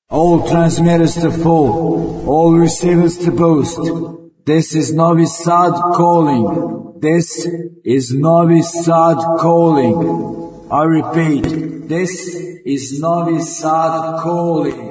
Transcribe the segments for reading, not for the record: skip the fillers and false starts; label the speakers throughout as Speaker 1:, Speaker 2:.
Speaker 1: All transmitters to full, all receivers to boost. This is Novi Sad calling. This is Novi Sad calling. I repeat, this is Novi Sad calling.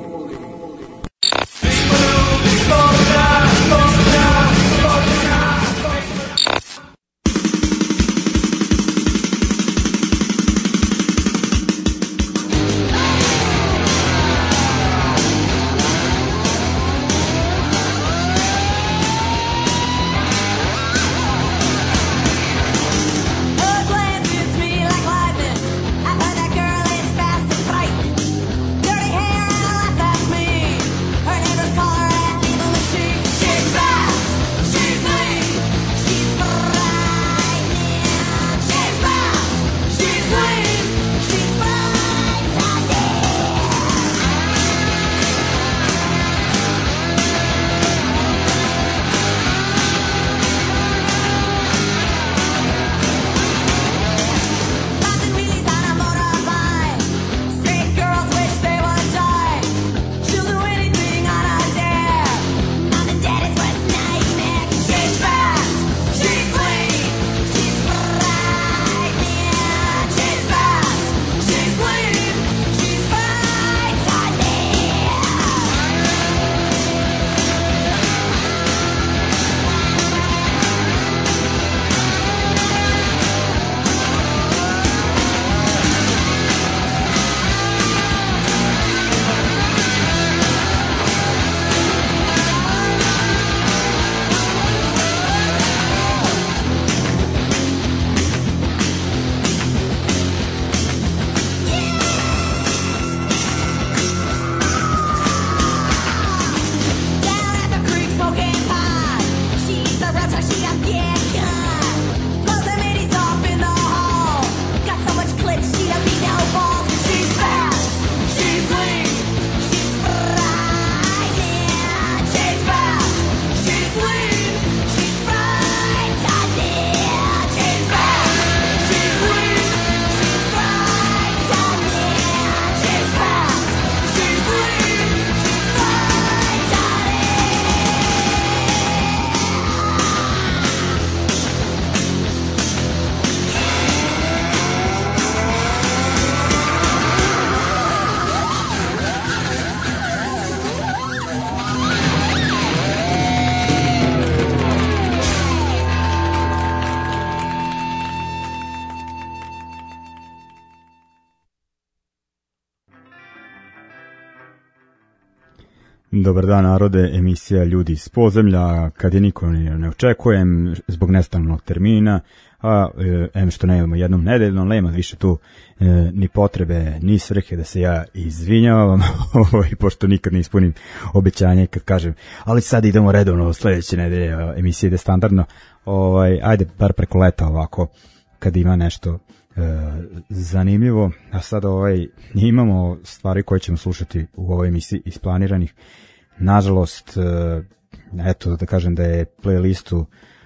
Speaker 2: Dobar dan narode, emisija Ljudi iz podzemlja, kad je niko ne očekujem zbog nestalnog termina, a što ne imamo jednom nedeljno, nema više tu ni potrebe, ni svrhe da se ja izvinjavam, pošto nikad ne ispunim obećanje kad kažem, ali sad idemo redovno sledeće nedelje, emisija ide standardno, ajde bar preko leta ovako, kad ima nešto zanimljivo, a sad imamo stvari koje ćemo slušati u ovoj emisiji isplaniranih. Nažalost, eto da kažem da je playlistu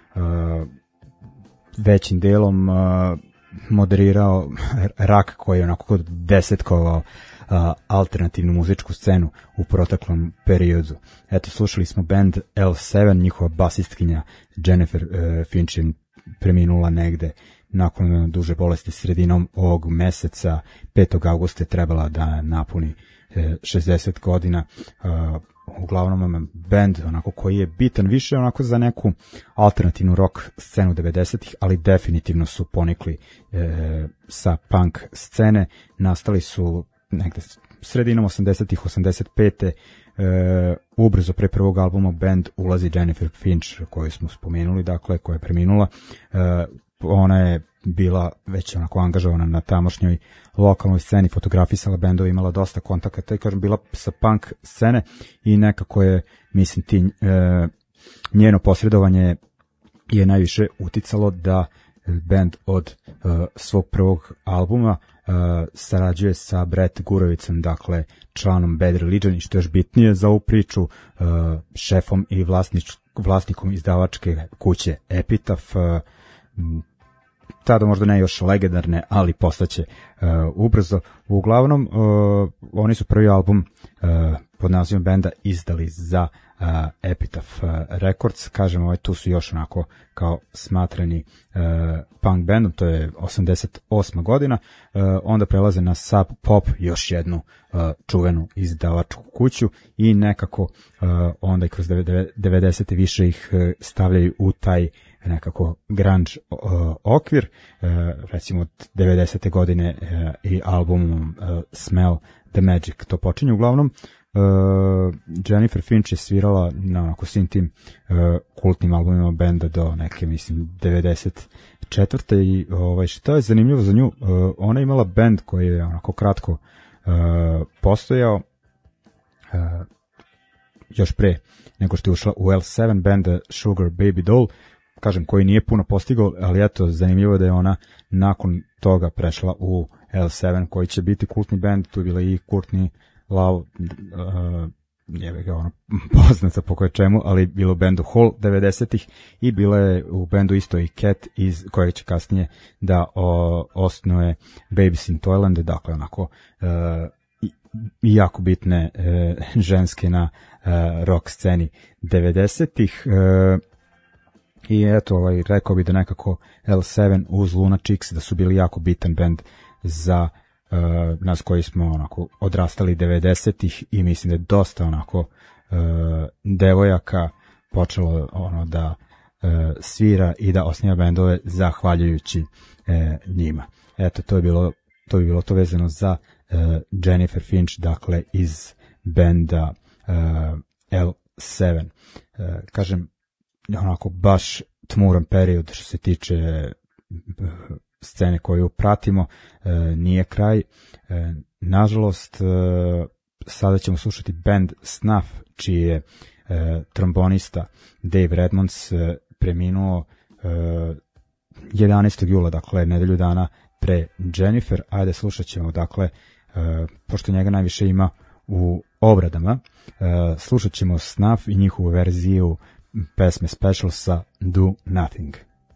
Speaker 2: većim delom moderirao Rak, koji je onako desetkovao alternativnu muzičku scenu u proteklom periodu. Eto, slušali smo band L7, njihova basistkinja Jennifer Finch je preminula negde nakon duže bolesti sredinom ovog meseca. 5. augusta je trebala da napuni 60 godina. Uglavnom band onako koji je bitan više onako za neku alternativnu rock scenu 90-ih, ali definitivno su ponikli sa punk scene. Nastali su negde sredinom 80-ih, 85. Ubrzo pre prvog albuma band ulazi Jennifer Finch, koju smo spomenuli, dakle, koja je preminula. Ona je bila već onako angažovana na tamošnjoj lokalnoj sceni, fotografisala bendova, imala dosta kontakata i kažem bila sa punk scene i nekako je, mislim, njeno posredovanje je najviše uticalo da band od svog prvog albuma sarađuje sa Brett Gurovicom, dakle članom Bad Religion, i što je još bitnije za ovu priču, šefom i vlasnikom izdavačke kuće Epitaph. tada možda ne još legendarne, ali postaće ubrzo. Uglavnom, oni su prvi album pod nazivom benda izdali za Epitaph Records. Kažem, tu su još onako kao smatrani punk bandom, to je 88. godina. Onda prelaze na Sub Pop, još jednu čuvenu izdavačku kuću, i nekako onda i kroz 90. više ih stavljaju u taj nekako grunge okvir. Recimo od 90. godine i albumom Smell the Magic to počinje. Uglavnom, Jennifer Finch je svirala na onako svim tim kultnim albumima benda do neke, mislim, 94. I što je zanimljivo za nju, ona je imala bend koji je onako kratko postojao još pre nego što je ušla u L7, band Sugar Baby Doll, kažem, koji nije puno postigao, ali eto, zanimljivo je da je ona nakon toga prešla u L7, koji će biti kultni band. Tu je bila i Courtney Love, je ga ono poznata po koje čemu, ali bilo u bendu Hall 90-ih, i bila je u bendu isto i Cat, iz kojeg će kasnije da osnuje Babies in Toyland, dakle onako i jako bitne ženske na rock sceni 90-ih. I eto, rekao bi da nekako L7 uz Luna Chicks da su bili jako bitan band za nas koji smo onako odrastali 90-ih, i mislim da je dosta onako devojaka počelo da svira i da osniva bendove zahvaljujući njima. Eto, to bi bilo to vezano za Jennifer Finch, dakle iz benda L7. Kažem, onako baš tmuran period što se tiče scene koju pratimo, nije kraj. Nažalost, sada ćemo slušati band Snuff, čiji je trombonista Dave Redmonds preminuo 11. jula, dakle nedelju dana pre Jennifer. Ajde, slušat ćemo, dakle, pošto njega najviše ima u obradama, slušat ćemo Snuff i njihovu verziju pesme Special sa Do Nothing.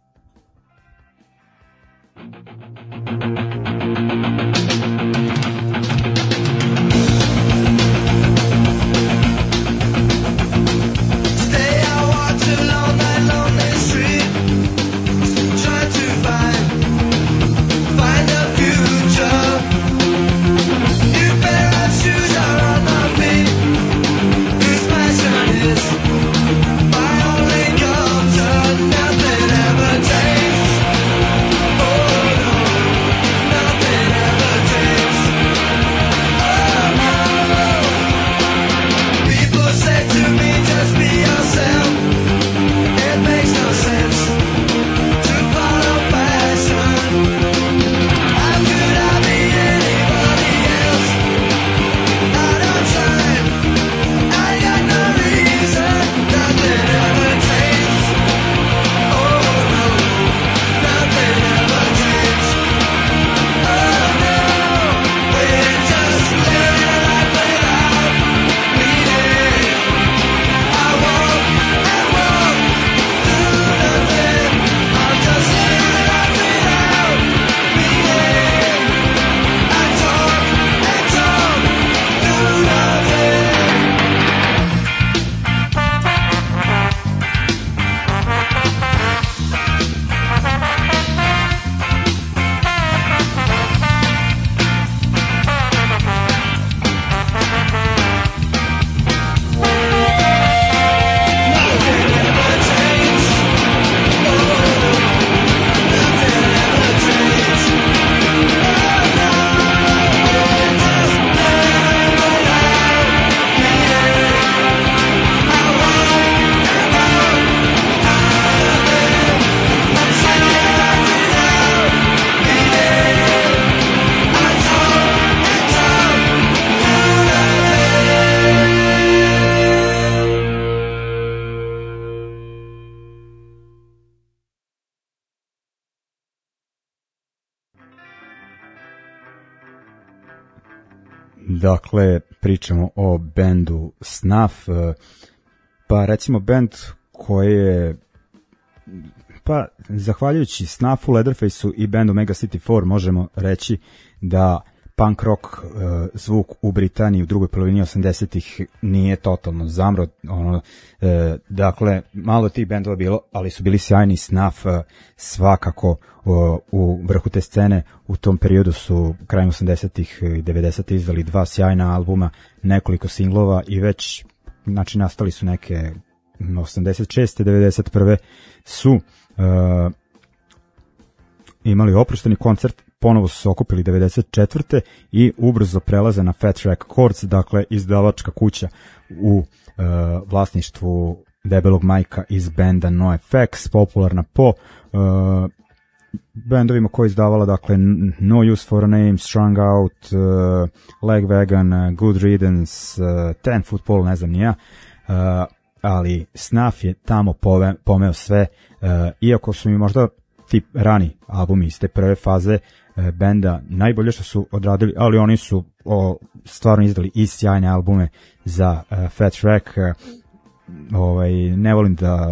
Speaker 2: Dakle, pričamo o bendu Snuff, pa recimo bend koji je Pa, zahvaljujući Snuffu, Leatherfaceu i bandu Mega City 4 možemo reći da punk rock zvuk u Britaniji u drugoj polovini 80-ih nije totalno zamro. Dakle, malo tih bendova bilo, ali su bili sjajni. Snuff svakako u vrhu te scene. U tom periodu su krajem 80-ih i 90-ih izdali 2 sjajna albuma, nekoliko singlova i već nastali su neke 86. 91. su imali oprošteni koncert, ponovo su se okupili 94. i ubrzo prelaze na Fat Wreck Chords, dakle izdavačka kuća u vlasništvu debelog majka iz benda NoFX, popularna po bendovima koji izdavala, dakle No Use for a Name, Strung Out, Lagwagon, Good Riddance, Ten Football, ne znam ni ja, ali Snuff je tamo pomeo sve, iako su mi možda ti rani albumi iz te prve faze benda najbolje što su odradili, ali oni su stvarno izdali i sjajne albume za Fat Wreck. Ne volim da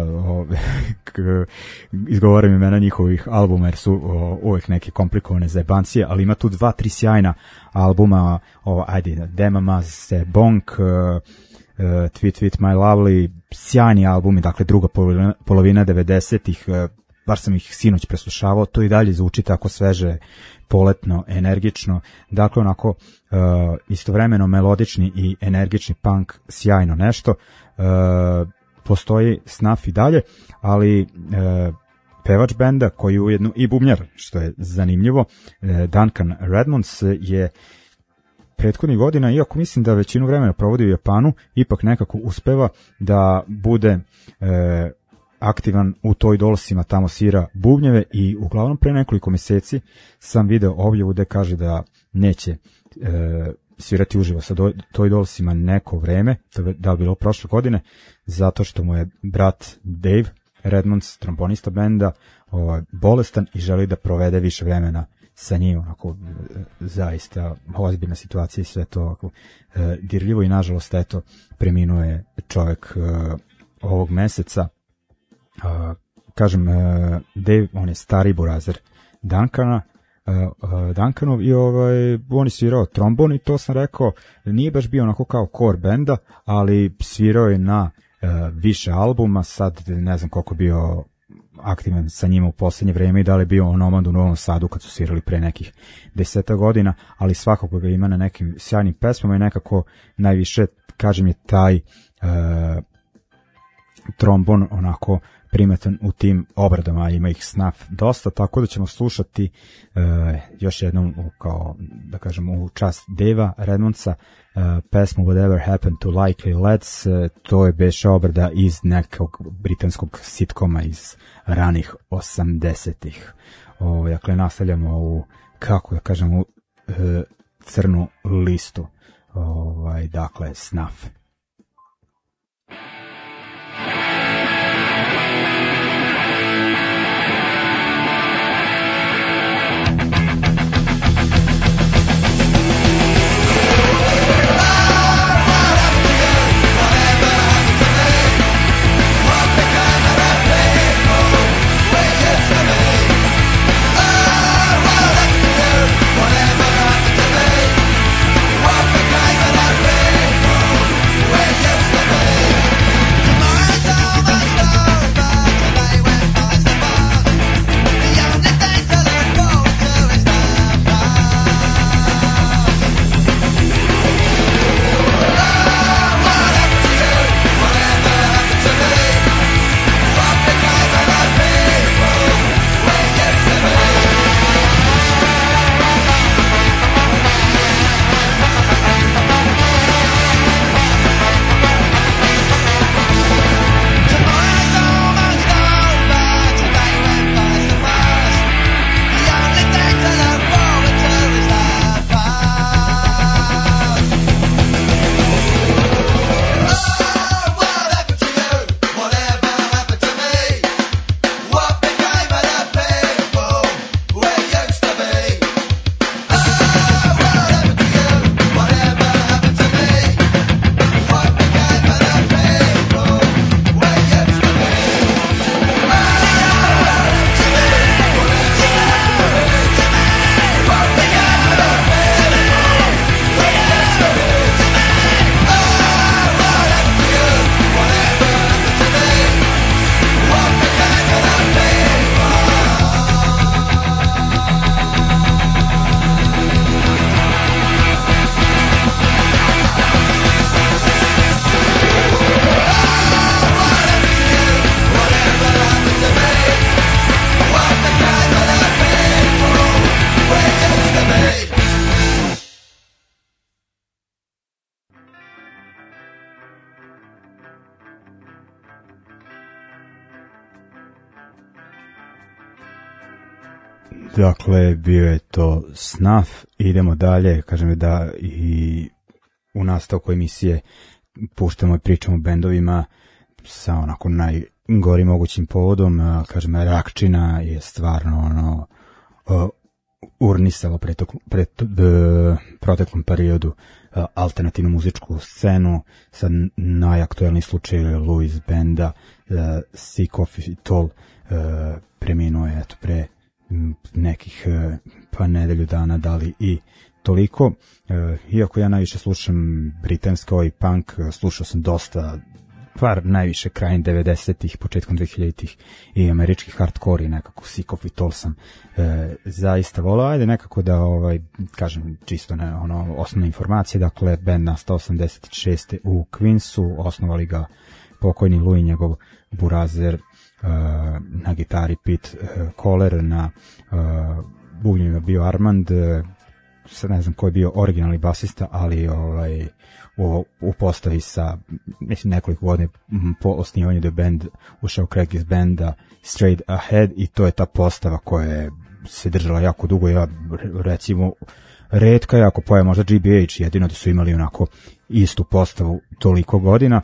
Speaker 2: izgovaram imena njihovih albuma jer su uvijek neke komplikovane zajebancije, ali ima tu 2-3 sjajna albuma, Demama se Bonk, Tweet Tweet My Lovely, sjajni albumi, dakle druga polovina 90-ih, bar sam ih sinoć preslušavao, to i dalje zvuči tako sveže, poletno, energično, dakle onako istovremeno melodični i energični punk, sjajno nešto. Postoji Snuff i dalje, ali pevač benda koji je ujedno i bubnjar, što je zanimljivo, Duncan Redmonds je prethodnih godina, iako mislim da većinu vremena provodi u Japanu, ipak nekako uspeva da bude aktivan u Toy Dollsima, tamo svira bubnjeve i uglavnom pre nekoliko meseci sam video objavu gde kaže da neće svirati uživo sa Toy Dollsima neko vreme, da li bilo prošle godine, zato što mu je brat Dave Redmonds, trombonista benda, bolestan i želi da provede više vremena sa njim, onako, zaista ozbiljna situacija i sve to ovako, dirljivo i nažalost, eto, preminuo je čovjek ovog meseca. Kažem, Dave, on je stari burazer Duncanov i on je svirao trombon i to sam rekao, nije baš bio onako kao core benda, ali svirao je na više albuma, sad ne znam koliko bio aktivan sa njima u poslednje vreme i da li je bio onomad u Novom Sadu kad su svirali pre nekih 10 godina, ali svakako ga ima na nekim sjajnim pesmama i nekako najviše, kažem, je taj trombon onako primetan u tim obradama, ima ih Snuff dosta, tako da ćemo slušati još jednom kao, da kažem, u čast Deva Redmondsa pesmu Whatever Happened to Likely Lads. To je beše obrada iz nekog britanskog sitkoma iz ranih 80-ih. Dakle, nastavljamo u, kako da kažem, u crnu listu. Dakle, Snuff.
Speaker 3: Whatever
Speaker 2: Dakle, bio je to Snuff, idemo dalje, kažem da i u nastavku emisije puštamo i pričamo o bendovima sa onako najgorim mogućim povodom, kažem, Rakčina je stvarno urnisalo proteklom periodu alternativnu muzičku scenu, sad najaktuelniji slučaj Louis Benda, Sick of It All, preminuo je eto pre nekih pa nedelju dana, da li i toliko. Iako ja najviše slušam britanski ovaj punk, slušao sam dosta, najviše krajem 90-ih, početkom 2000-ih i američki hardcore i nekako Sick of It All sam zaista volao. Ajde nekako da kažem čisto osnovne informacije. Dakle, band nastao 86. u Queensu, osnovali ga pokojni Louis, njegov burazer, na gitari Pete Koller, na bubnjima bio Armand, sad ne znam ko je bio originalni basista, ali u postavi sa nekoliko godina po osnivanju da band ušao Craig iz benda Straight Ahead i to je ta postava koja se držala jako dugo. Ja recimo retka je ako pojavi možda GBH, jedino da su imali onako istu postavu toliko godina.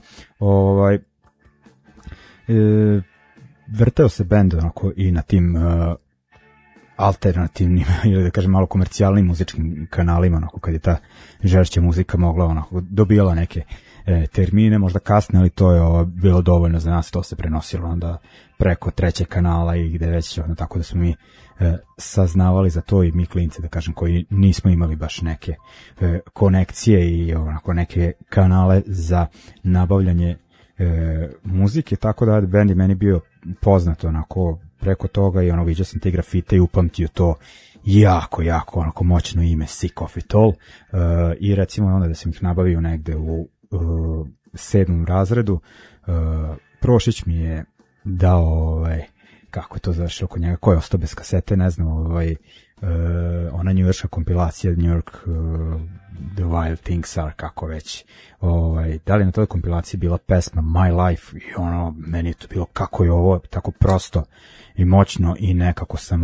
Speaker 2: Vrteo se bend onako i na tim alternativnim ili da kažem malo komercijalnim muzičkim kanalima, onako kad je ta žešća muzika mogla onako dobijala neke termine, možda kasne, ali to je bilo dovoljno za nas, to se prenosilo onda preko trećeg kanala i gde već, tako da smo mi saznavali za to i mi klinci, da kažem, koji nismo imali baš neke konekcije i onako neke kanale za nabavljanje muzike, tako da bend je meni bio poznat onako preko toga i viđao sam te grafite i upamtio to jako onako moćno ime Sick of It All, i recimo onda da sam ih nabavio negde u 7. razredu. Prošić mi je dao kako je to završilo kod njega, ko je ostao bez kasete, ne znam, ona njujorška kompilacija New York The Wild Things Are, kako već, da li na toj kompilaciji bila pesma My Life i meni je to bilo kako je ovo tako prosto i moćno i nekako sam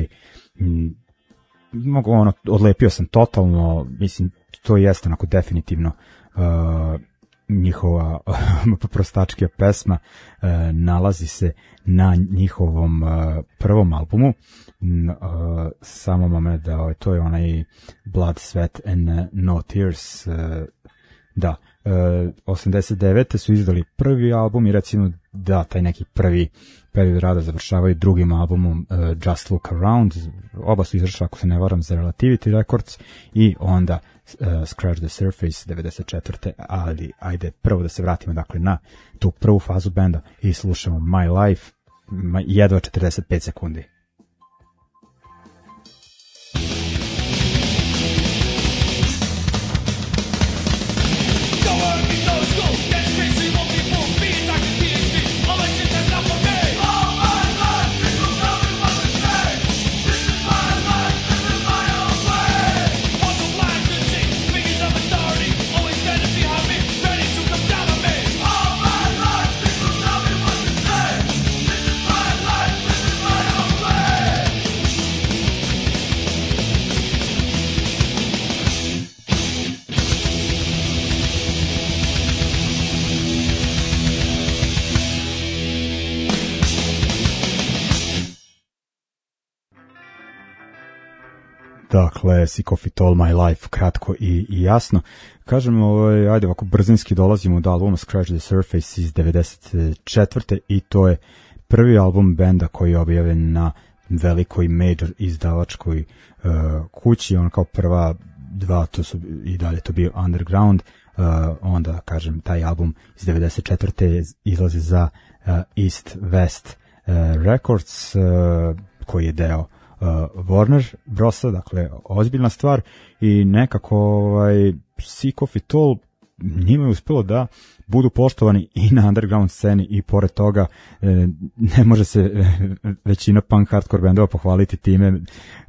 Speaker 2: odlepio sam totalno, mislim to jeste onako definitivno njihova prostačkija pesma, nalazi se na njihovom prvom albumu, samo moment da to je onaj Blood, Sweat and No Tears, da, 89. su izdali prvi album i recimo da taj neki prvi period rada završavaju drugim albumom Just Look Around, oba su izašla ako se ne varam za Relativity Records i onda Scratch the Surface 94. ali ajde prvo da se vratimo dakle na tu prvu fazu benda i slušamo My Life, jedva 45 sekundi. Dakle, Sick of It All, My Life, kratko i jasno. Kažem, ajde ovako brzinski dolazimo do albuma Scratch the Surface iz 94. i to je prvi album benda koji je objavljen na velikoj major izdavačkoj kući. On kao prva dva, to su i dalje to bio Underground, onda kažem taj album iz 94. izlazi za East West Records, koji je deo Warner Brosa, dakle ozbiljna stvar i nekako Sick of It All njima je uspelo da budu poštovani i na underground sceni i pored toga ne može se većina punk hardcore bendova pohvaliti time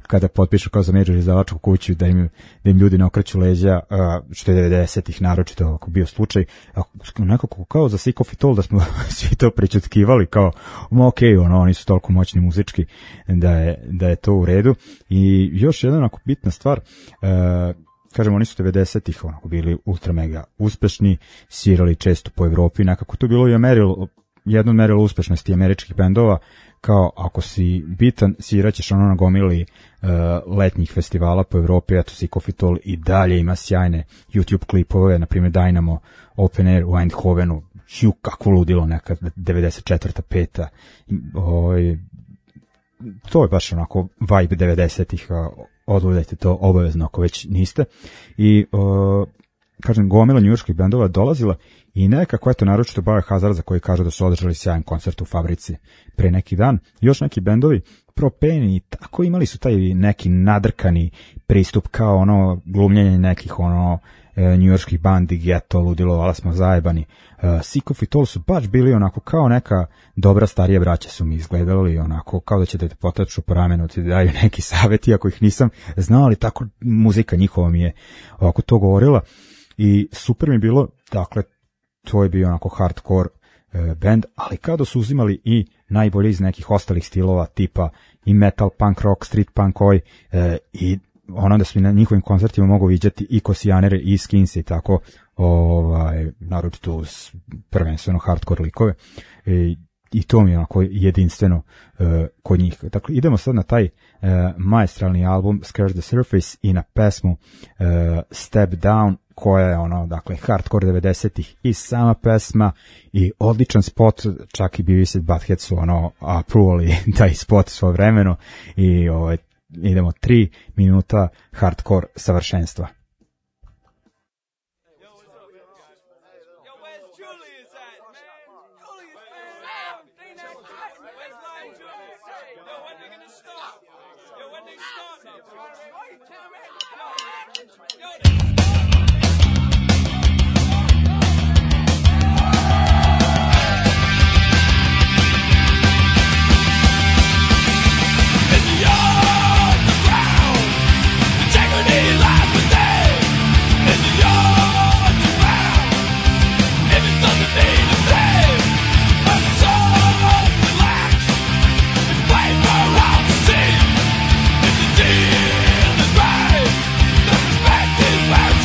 Speaker 2: kada potpišu kao za major izdavačku kuću, da im ljudi ne okreću leđa, što je 90-ih naročito ovako bio slučaj, nekako kao za Sick of It All da smo svi to prećutkivali kao, oni su toliko moćni muzički da je to u redu. I još jedna onako bitna stvar, kažemo, oni su 90-ih onako bili ultra mega uspešni, svirali često po Evropi, nekako to bilo i jedno merilo uspešnosti američkih bendova, kao ako si bitan, sviraćeš na gomili letnjih festivala po Evropi. Eto, Sick of It All i dalje ima sjajne YouTube klipove, na primjer Dynamo Open Air u Eindhovenu, kako ludilo nekad, 94. 5. To je baš onako vibe 90-ih, odgledajte to obavezno ako već niste. I kažem, gomila njujorških bendova dolazila i nekako, eto, naročito Biohazard, za koji kažu da su održali sjajan koncert u Fabrici pre neki dan. Još neki bendovi, Propane i tako, imali su taj neki nadrkani pristup, kao ono glumljenje nekih njujorških bandi, Geto, ludilo, ali smo zajebani. Sick of It All su baš bili onako kao neka dobra starija braća su mi izgledali, onako kao da će da te potaču po ramenu, ti daju neki savjeti, ako ih nisam znao, ali tako muzika njihova mi je ovako to govorila i super mi bilo. Dakle, to je bio onako hardcore band, ali kao da su uzimali i najbolje iz nekih ostalih stilova, tipa i metal, punk rock, street punk i ono da su na njihovim koncertima mogu viđati i Kosijanere i Skinse i tako, naročito uz prvenstveno hardcore likove, i to mi je onako jedinstveno kod njih. Dakle, idemo sad na taj maestralni album Scratch the Surface i na pesmu Step Down, koja je dakle, hardcore 90-ih i sama pesma i odličan spot, čak i Beavis and Butthead su approvali taj spot svoje vremeno i idemo 3 minuta hardcore savršenstva.
Speaker 3: Where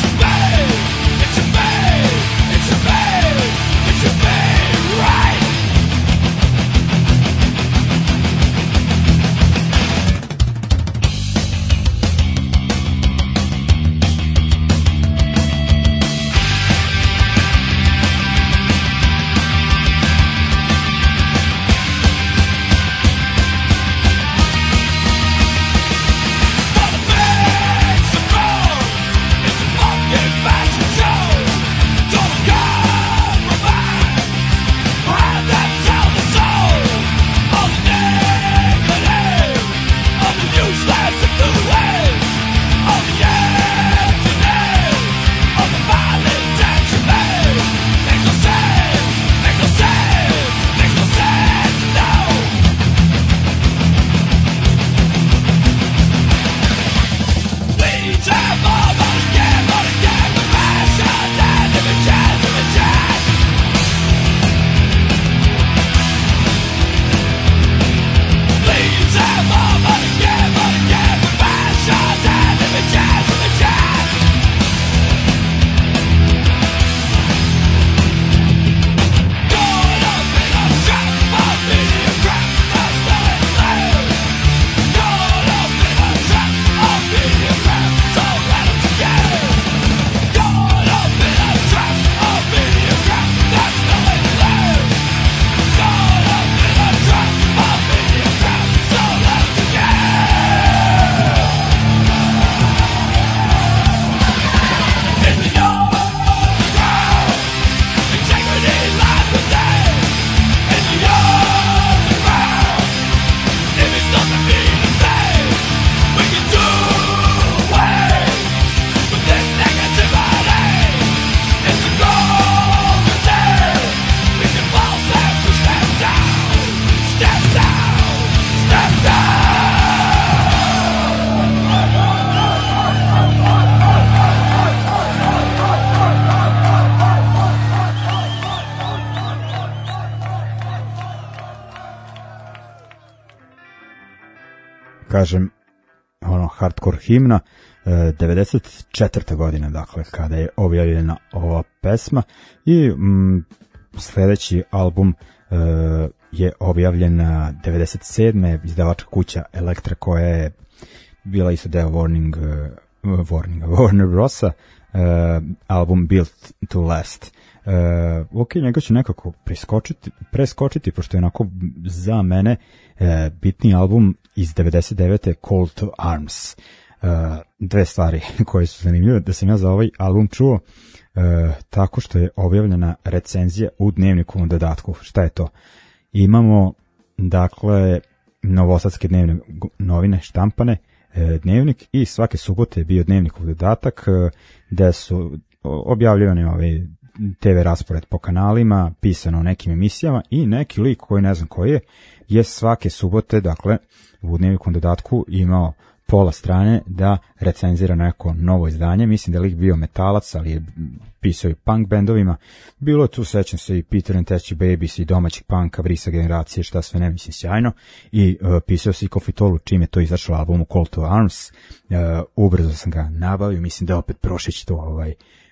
Speaker 2: kažem, hardcore himna, 94. godina, dakle, kada je objavljena ova pesma i sledeći album je objavljen 97. izdavačka kuća Elektra, koja je bila isto deo Warner Brosa, album Built to Last. Ok, njega ću nekako preskočiti, pošto je onako za mene bitni album iz 99. Call to Arms. Dve stvari koje su zanimljive, da sam ja za ovaj album čuo tako što je objavljena recenzija u dnevnikovom dodatku. Šta je to? Imamo, dakle, novosadske dnevne novine štampane, dnevnik, i svake subote je bio dnevnikov dodatak gde su objavljivane ove TV raspored po kanalima, pisano o nekim emisijama, i neki lik koji ne znam koji je svake subote, dakle, u dnevnikom dodatku imao pola strane da recenzira neko novo izdanje. Mislim da je lik bio metalac, ali je pisao i punk bendovima. Bilo je tu, sećam se, i Peter and Test Your Babies, i domaćeg punka, Vrisa generacije, šta sve ne, mislim, sjajno. I pisao se i Kofitolu, čim je to izašlo albumu Call to Arms. Ubrzo sam ga nabavio, mislim da opet Prošić to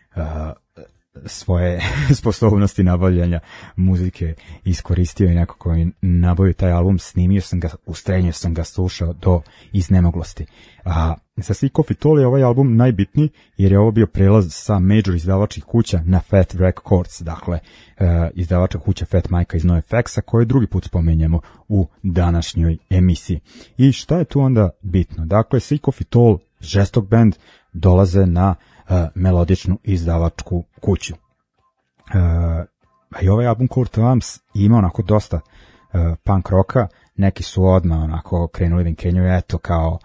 Speaker 2: svoje sposobnosti nabavljanja muzike iskoristio i nekako mi nabavio taj album, snimio sam ga, ustrenio sam ga, slušao do iznemoglosti. A za svi Kofitoli je ovaj album najbitniji jer je ovo bio prelaz sa major izdavačkih kuća na Fat Records, dakle izdavačka kuća Fat Mike iz NoFX-a, koje drugi put spomenjamo u današnjoj emisiji. I šta je tu onda bitno? Dakle, svi Kofitol, žestok band, dolaze na melodičnu izdavačku kuću. I ovaj album Call to Arms ima onako dosta punk roka, neki su odmah onako krenuli da kenjaju, eto kao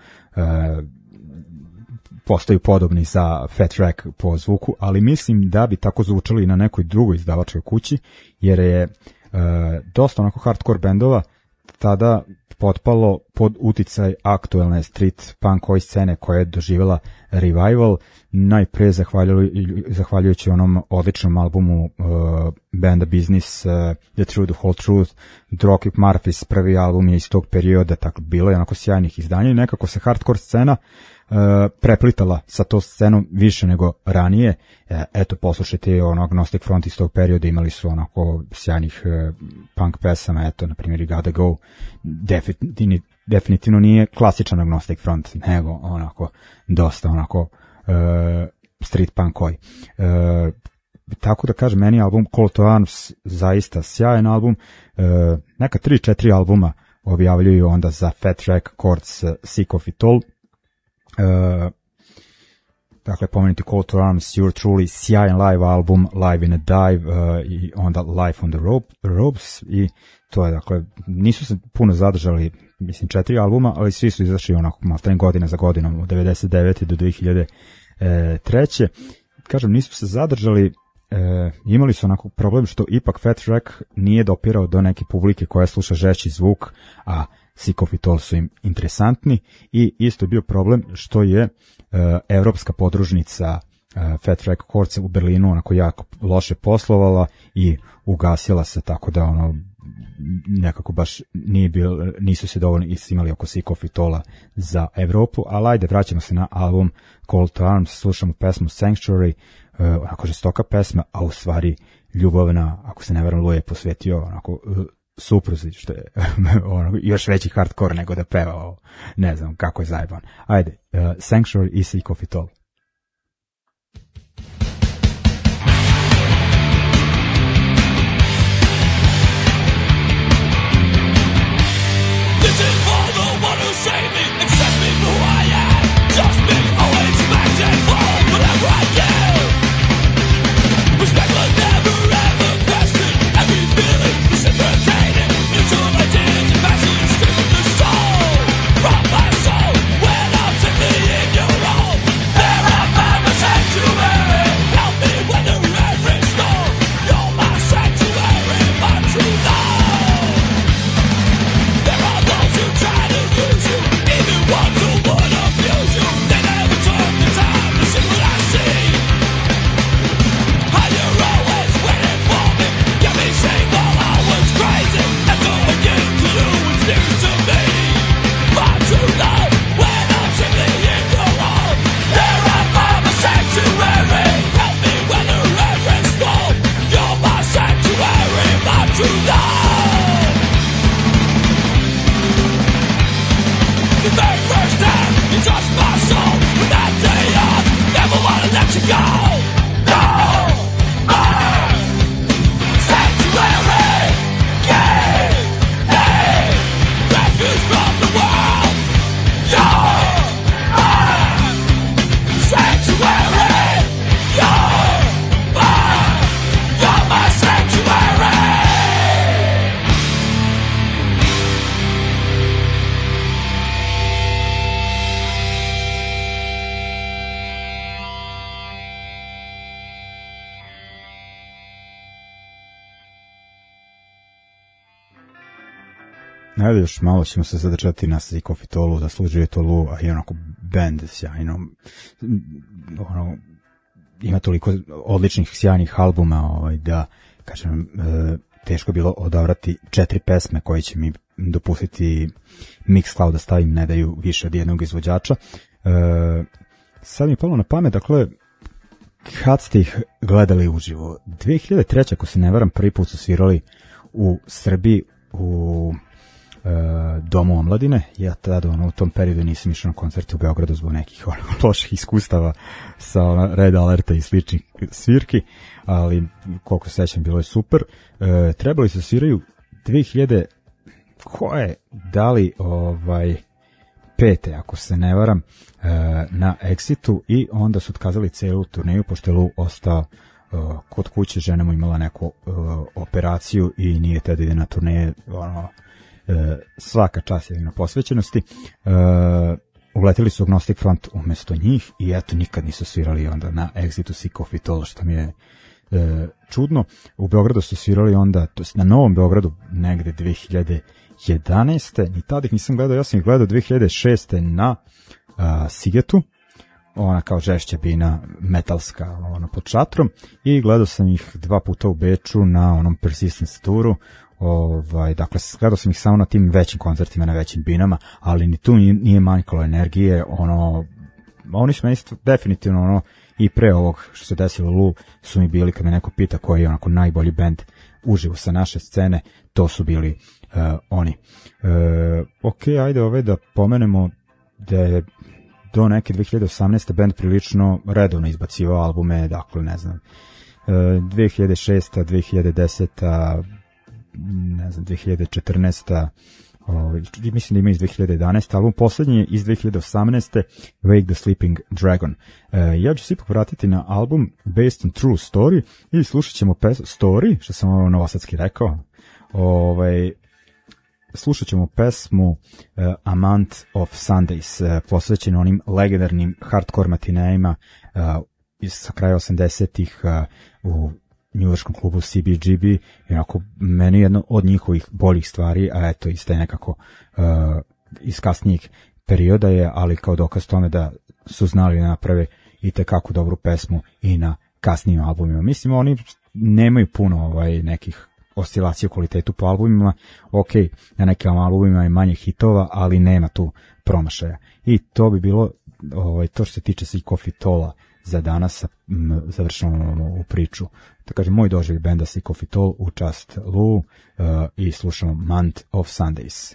Speaker 2: postaju podobni za Fat Wreck po zvuku, ali mislim da bi tako zvučali na nekoj drugoj izdavačkoj kući, jer je dosta onako hardcore bendova tada potpalo pod uticaj aktuelne street punk ove scene koja je doživjela revival, najpre zahvaljujući onom odličnom albumu banda Business, The Truth, The Whole Truth, Dropkick Murphys, prvi album je iz tog perioda, tako bilo je onako sjajnih izdanja i nekako se hardcore scena preplitala sa to scenom više nego ranije. Eto, poslušajte ono Agnostic Front iz tog perioda, imali su onako sjajnih punk pesama, eto, na primjer, Gotta Go, definitivno nije klasičan Agnostic Front, nego onako dosta onako street punk koji. Tako da kažem, meni album Call to Arms zaista sjajan album, neka 3-4 albuma objavljuju onda za Fat Records, Sick of It All. Dakle, pomenuti Call to Arms, You're Truly, sjajan live album, Live in a Dive, i onda Life on the Ropes, i to je, dakle, nisu se puno zadržali, mislim, 4 albuma, ali svi su izašli onako maltene godina za godinom, od 99. do 2003. Kažem, nisu se zadržali, imali su onako problem što ipak Fat Wreck nije dopirao do neke publike koja sluša žešći zvuk, a Sick of It All su im interesantni, i isto je bio problem što je evropska podružnica Fat Records u Berlinu onako jako loše poslovala i ugasila se, tako da ono nekako baš nisu se dovoljno istimali oko Sick of It All-a za Evropu, ali ajde, vraćamo se na album Call to Arms, slušamo pesmu Sanctuary, onako žestoka pesma, a u stvari ljubavna, ako se ne varam, Luje je posvetio onako supruzi, što je ono, još veći hardcore nego da peva ovo. Ne znam kako je zajeban. Ajde, Sanctuary i Sick of It All.
Speaker 3: This is for the one who saved me, accept me for who I am. Just me, always back and forth, whatever I do. Respect was never ever questioned. Every feeling reciprocated. Mutual ideas and passions straight from the soul. From my soul, when I'm simply in your role.
Speaker 2: Ajde, još malo ćemo se zadržati na Sick of It Allu, zaslužuje to Lou, a i onako band sjajno, ono, ima toliko odličnih sjajnih albuma, da, kažem, teško bilo odabrati 4 pesme koje će mi dopustiti Mixcloud da stavim, ne daju više od jednog izvođača. Sad mi je palo na pamet, dakle, kad ste ih gledali uživo? 2003. ako se ne varam, prvi put su svirali u Srbiji u Domu omladine. Ja tada u tom periodu nisam išao na koncerte u Beogradu zbog nekih loših iskustava sa Red Alerta i sličnih svirki, ali koliko se sećam bilo je super. Trebali su sviraju 2000 koje dali 5. ako se ne varam, na Exitu, i onda su otkazali celu turneju pošto je Lou ostao kod kuće, žena mu imala neku operaciju i nije tada ide na turneje, svaka čast je na posvećenosti. Uletili su Agnostic Front umesto njih i eto, nikad nisu svirali onda na Exitu Sick of It All, što mi je čudno. U Beogradu su svirali onda, to jest na Novom Beogradu negde 2011. Ni tada ih nisam gledao, ja sam ih gledao 2006. na Sigetu, ona kao žešća bina metalska pod šatrom, i gledao sam ih 2 puta u Beču na onom Persistence turu. Dakle, gledao sam ih samo na tim većim koncertima, na većim binama, ali ni tu nije manjkalo energije. Oni su meni definitivno i pre ovog što se desilo Lou su mi bili, kad me neko pita koji je onako najbolji band uživo sa naše scene, to su bili oni. Ok, ajde da pomenemo da je do neke 2018. band prilično redovno izbacivao albume, dakle ne znam, 2006. 2010. ne znam, 2014. Mislim da ima iz 2011. album, poslednji je iz 2018. Wake the Sleeping Dragon. Ja ću se ipak vratiti na album Based on True Story i slušat ćemo Story, što sam novosadski rekao. Slušat ćemo pesmu A Month of Sundays, posvećenu onim legendarnim hardcore matinejima iz kraja 80-ih u njujorškom klubu CBGB, i onako meni jedno od njihovih boljih stvari, a eto iz te nekako iz kasnijih perioda je, ali kao dokaz tome da su znali da naprave i tekako dobru pesmu i na kasnijim albumima. Mislim, oni nemaju puno nekih oscilacija u kvalitetu po albumima, ok, na nekim albumima je manje hitova, ali nema tu promašaja. I to bi bilo to što se tiče Sick of It Alla za danas. Završamo u priču. Da kažem, moj doživljaj benda Sick of It All u čast Lou, i slušamo Month of Sundays.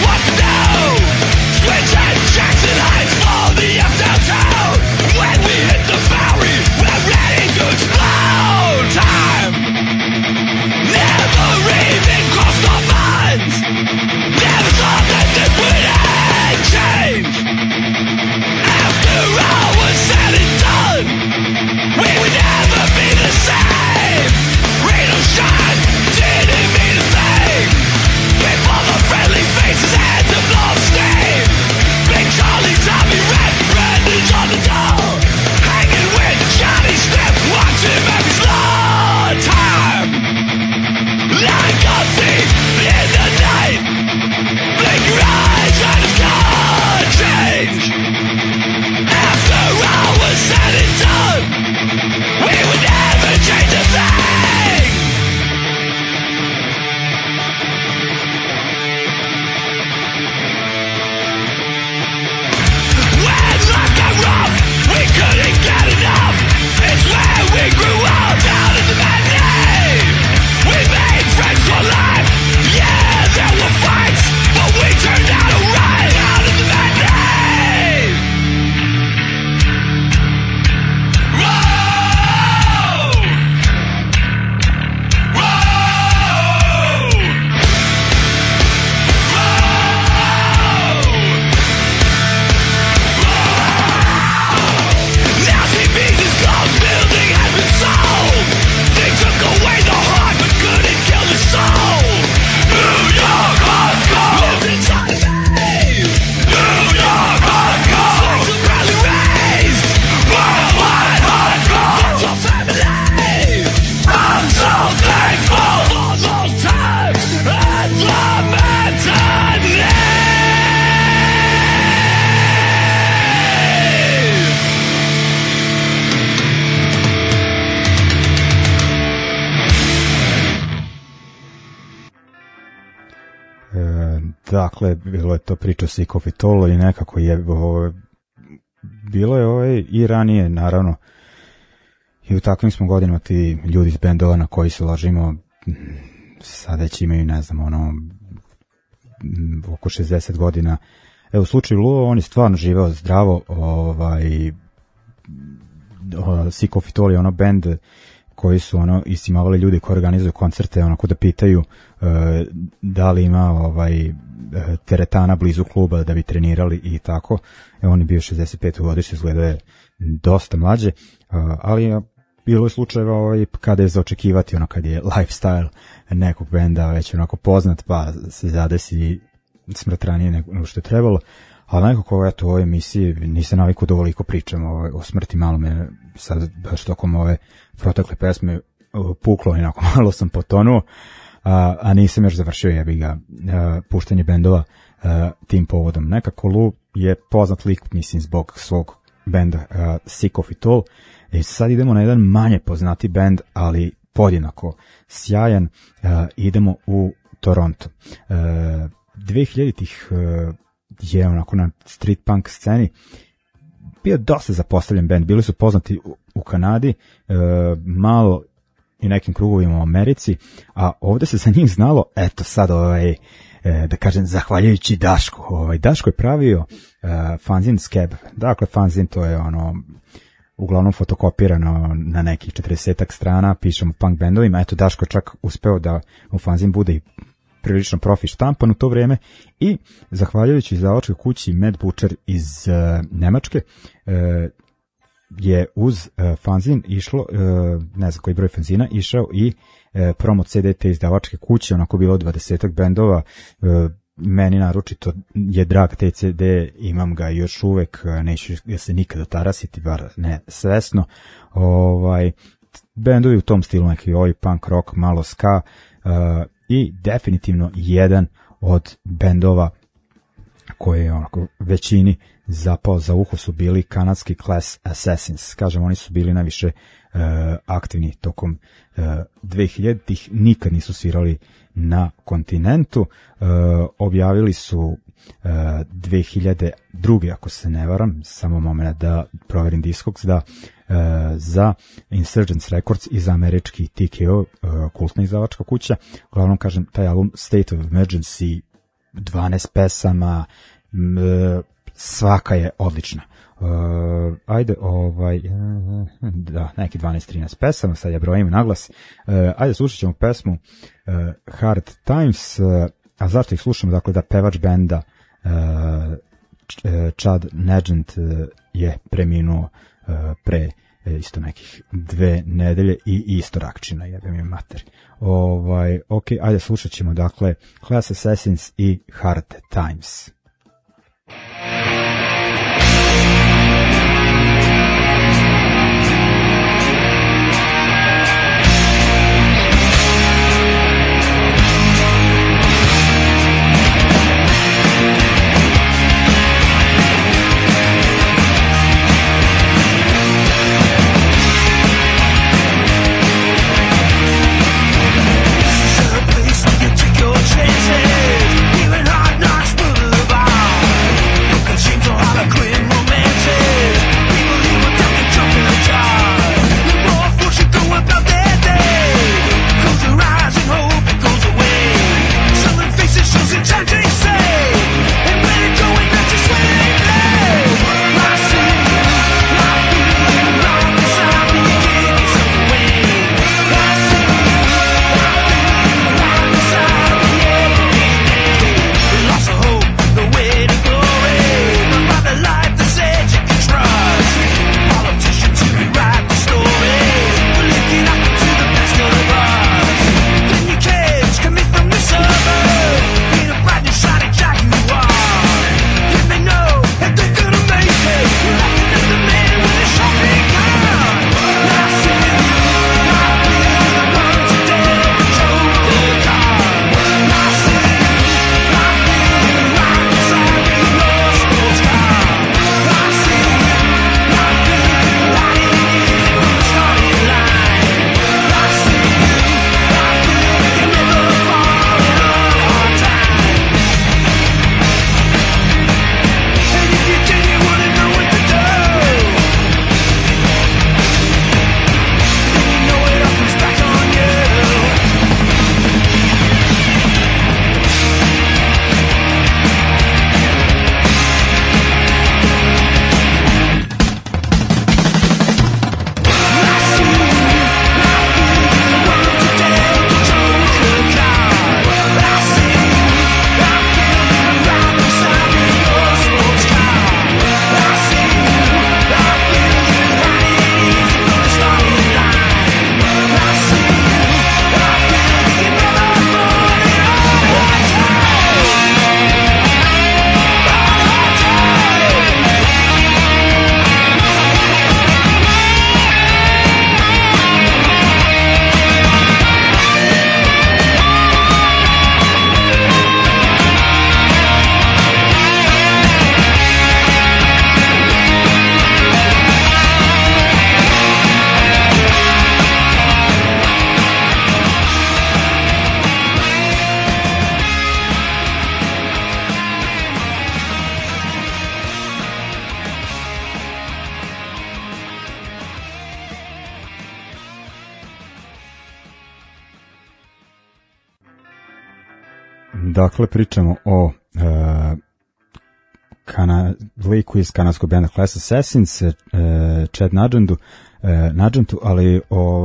Speaker 3: Jackson Heights, all the up downtown. When we
Speaker 2: Dakle, bilo je to priča o Sick of It All i nekako je bilo je i ranije, naravno, i u takvim smo godinama ti ljudi iz bendova na koji se ložimo sad već imaju, ne znam, oko 60 godina. Evo, u slučaju Luo, on je stvarno živeo zdravo, Sick of It All je bend koji su istimavali ljudi koji organizuju koncerte, onako da pitaju da li ima teretana blizu kluba da bi trenirali i tako. On je bio 65. godište, izgledao je dosta mlađe, ali bilo je slučajeva kada je za očekivati, kad je lifestyle nekog benda već onako poznat, pa se zadesi smrt ranije nego što je trebalo. Ali nekako u ovoj emisiji nisam naviku da ovoliko pričam o smrti, malo me sad baš tokom ove protekle pesme puklo i onako malo sam potonuo, a nisam još završio jebiga puštanje bendova tim povodom. Nekako Lu je poznat lik, mislim, zbog svog benda Sick of It All. I sad idemo na jedan manje poznati bend, ali podjednako sjajan. Idemo u Toronto. 2000-ih je onako na street punk sceni bio dosta zapostavljen bend. Bili su poznati u Kanadi, malo i nekim krugovima u Americi, a ovde se za njih znalo, eto sad da kažem, zahvaljujući Dašku. Daško je pravio fanzine Scab. Dakle, fanzine to je uglavnom fotokopirano na nekih 40 strana, pišemo punk bendovima. Eto, Daško je čak uspeo da u fanzin bude i prilično profi štampan u to vreme i zahvaljujući izdavačkoj kući Mad Butcher iz Nemačke je uz fanzin išlo, ne znam koji broj fanzina, išao i promo CD te izdavačke kuće, onako bilo 20 bendova. Meni naročito je drag te CD, imam ga još uvek, neću ga se nikada tarasiti, bar ne svesno. Bendovi u tom stilu, neki punk rock, malo ska, i definitivno jedan od bendova koji je većini zapao za uho su bili kanadski Class Assassins. Kažem, oni su bili najviše aktivni tokom 2000-ih, nikad nisu svirali na kontinentu. Objavili su 2002. ako se ne varam, samo moment da proverim Discogs, da za Insurgents Records i za američki TKO, kultna izdavačka kuća. Uglavnom, kažem, taj album State of Emergency, 12 pesama, svaka je odlična. Ajde, da, neki 12-13 pesama, sad ja brojim naglas. Ajde, slušat ćemo pesmu Hard Times. A zašto ih slušamo? Dakle, da pevač benda Chad Nugent je preminuo pre isto nekih 2 nedelje i isto rakčina, jebem je mater. Ok, ajde, slušat ćemo, dakle, Class Assassins i Hard Times.
Speaker 3: Even hard knocks move the ball.
Speaker 2: Dakle, pričamo o liku iz kanadskog benda Class Assassins, Chad Nugentu, ali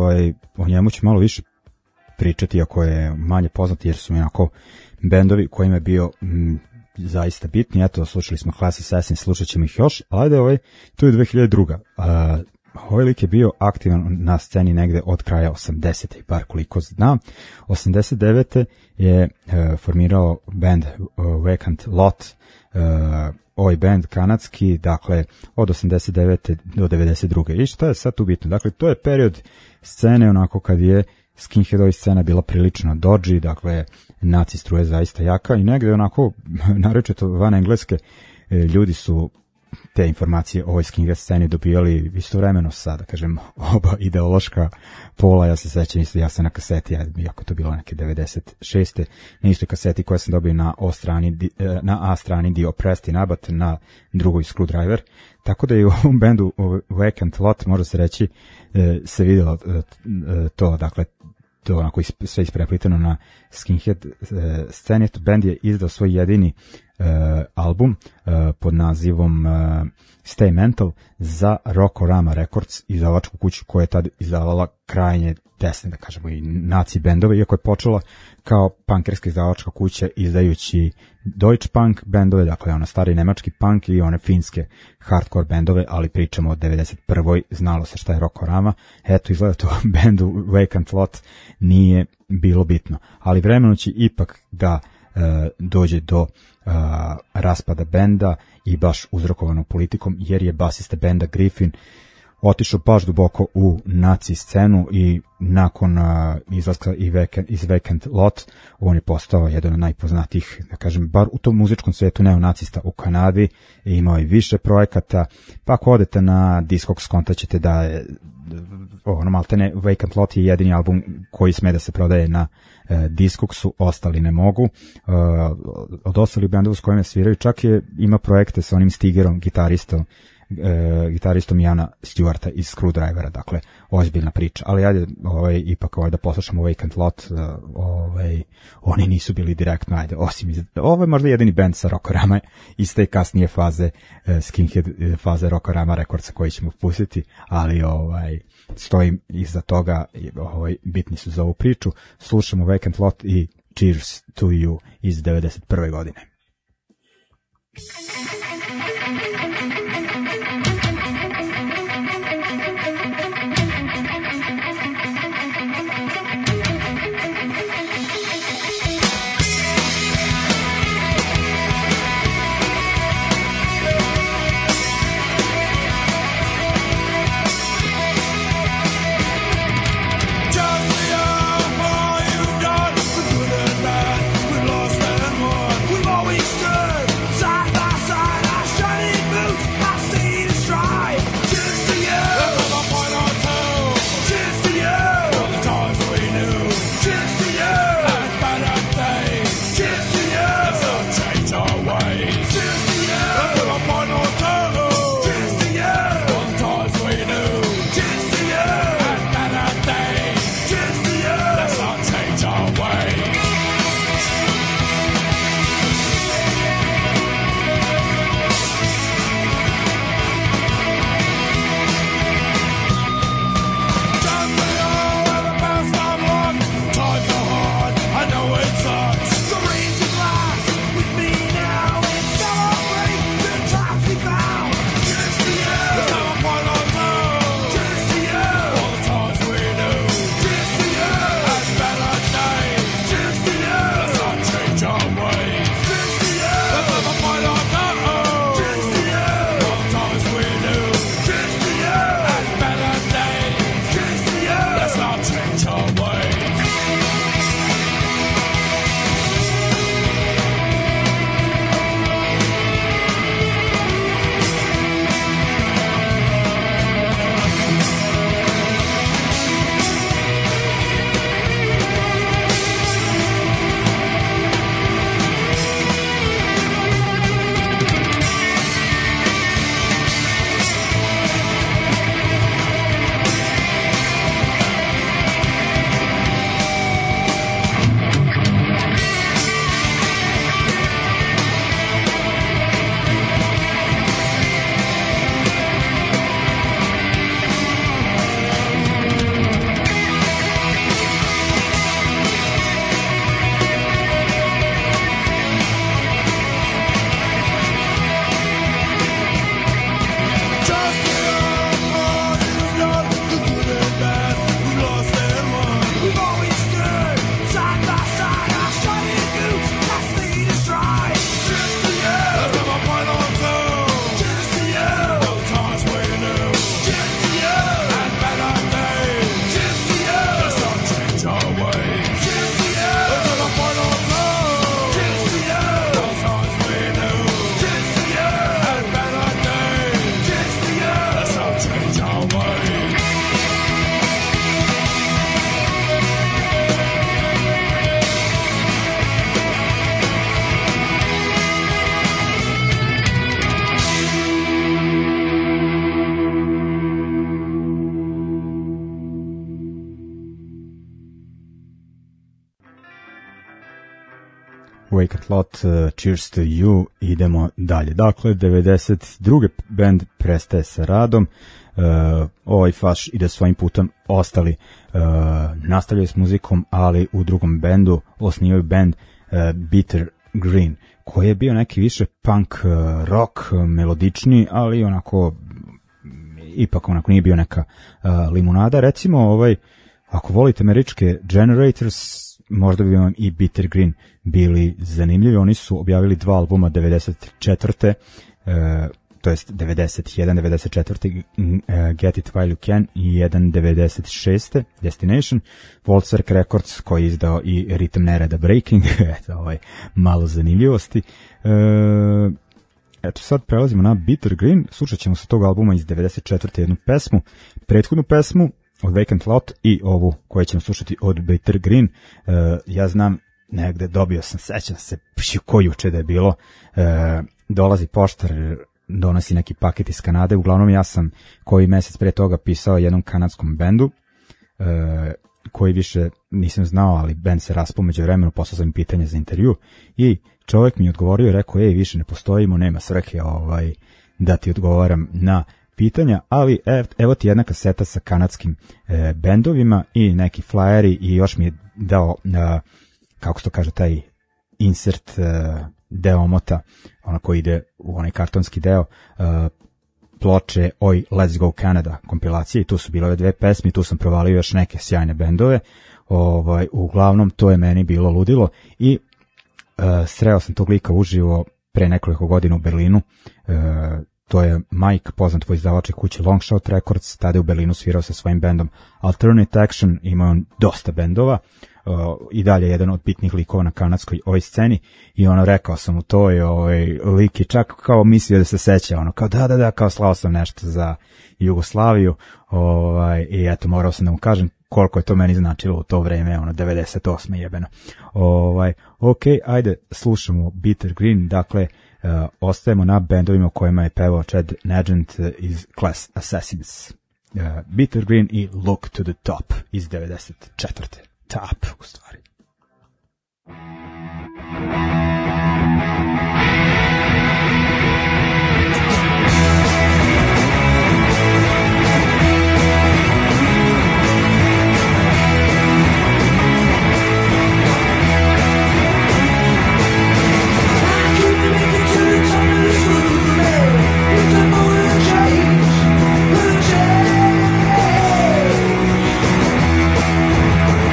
Speaker 2: o njemu ću malo više pričati, ako je manje poznati, jer su onako bendovi kojima je bio zaista bitni. Eto, slušali smo Class Assassins, slušat ćemo ih još, ali ajde, tu je 2002. Ovaj lik je bio aktivan na sceni negde od kraja 80. bar koliko znam. 89. je formirao band Vacant Lot, ovaj band kanadski, dakle od 89. do 92. I šta je sad tu bitno? Dakle, to je period scene onako kad je skinheadovi scena bila prilično dodgy, dakle naci struje zaista jaka i negde onako, naročito van engleske, ljudi su te informacije o ovoj skinhead sceni dobijali istovremeno sa, da kažem, oba ideološka pola. Ja se sećam isto, ja sam na kaseti, iako to bilo neke 96. na istoj kaseti koja sam dobio na A strani The Oppressed in Abbott, na drugoj Screwdriver, tako da je u ovom bendu Vacant Lot, može se reći, se vidjelo to, dakle, to onako sve ispreplitano na skinhead sceni. Band je izdao svoj jedini album pod nazivom Stay Mental za Rockorama Records, izdavačku kuću koja je tad izdavala krajnje desne, da kažemo, i naci bendove, iako je počela kao punkerska izdavačka kuća izdajući Deutsche Punk bendove, dakle ono stari nemački punk i one finske hardcore bendove, ali pričamo o 91. znalo se šta je Rockorama. Eto, izgleda to bendu Vacant Lot nije bilo bitno, ali vremenom će ipak da dođe do raspada benda i baš uzrokovano politikom, jer je basista benda Griffin otišao baš duboko u naci scenu i nakon izlaska iz Vacant Lot on je postao jedan od najpoznatijih, da kažem, bar u tom muzičkom svetu neonacista u Kanadi. Imao je više projekata, pa ako odete na Discogs kontaćete da je maltene Vacant Lot je jedini album koji sme da se prodaje na Discogsu, ostali ne mogu. Od ostalih bendova s kojima sviraju, čak ima projekte sa onim Stigerom, gitaristom Jana Stewarta iz Screwdrivera, dakle ozbiljna priča, ali ajde ipak da poslušamo Vacant Lot. Oni nisu bili direktno, osim ovo je možda jedini band sa Rockorama iz te kasnije faze skinhead faze Rockorama Recordsa koji ćemo pustiti, ali stojim iza toga, bitni su za ovu priču. Slušamo Vacant Lot i Cheers to You iz 91. godine.
Speaker 3: We've always
Speaker 2: Vacant Lot, Cheers to You, idemo dalje. Dakle, 92. band prestaje sa radom, ovaj faš ide svojim putom, ostali nastavljaju s muzikom, ali u drugom bendu osnivaju band Bitter Green, koji je bio neki više punk rock, melodični, ali onako ipak onako nije bio neka limunada. Recimo, ako volite američke Generators, možda bi vam i Bitter Green bili zanimljivi. Oni su objavili 2 albuma 94. To jest 91, 94. Get It While You Can i jedan 96. Destination. Voltzerk Records koji je izdao i Ritam nereda Breaking. Eto, malo zanimljivosti. Eto, sad prelazimo na Bitter Green. Slušat ćemo sa tog albuma iz 94. jednu pesmu. Prethodnu pesmu od Vacant Lot i ovu koju ćemo slušati od Bitter Green. Ja znam, negde dobio sam, sećam se ko juče da je bilo, dolazi poštar, donosi neki paket iz Kanade. Uglavnom ja sam koji mesec pre toga pisao jednom kanadskom bendu, koji više nisam znao, ali bend se raspao među vremenu, poslao sam im pitanje za intervju i čovjek mi je odgovorio i rekao, više ne postojimo, nema svrhe da ti odgovaram na pitanja, ali evo ti jedna kaseta sa kanadskim bendovima i neki flyeri i još mi je dao, kako se to kaže, taj insert deo omota, ona koji ide u onaj kartonski deo, ploče Oj, Let's Go Canada kompilacije i tu su bile ove 2 pesme i tu sam provalio još neke sjajne bendove. Uglavnom to je meni bilo ludilo i sreo sam tog lika uživo pre nekoliko godina u Berlinu. To je Mike, poznat po izdavačoj kući Longshot Records, tada je u Berlinu svirao sa svojim bendom Alternate Action, imao on dosta bendova, i dalje jedan od bitnih likova na kanadskoj sceni i rekao sam u toj lik i čak kao mislio da se seća, kao da, kao slao sam nešto za Jugoslaviju, i eto, morao sam da mu kažem koliko je to meni značilo u to vreme, 98. jebeno. Ok, ajde, slušamo Bitter Green, dakle, ostajemo na bendovima kojima je pevao Chad Nugent iz Class Assassins. Bitter Green i Look to the Top iz 94. Top, u stvari.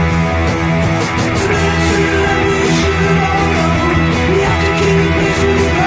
Speaker 4: To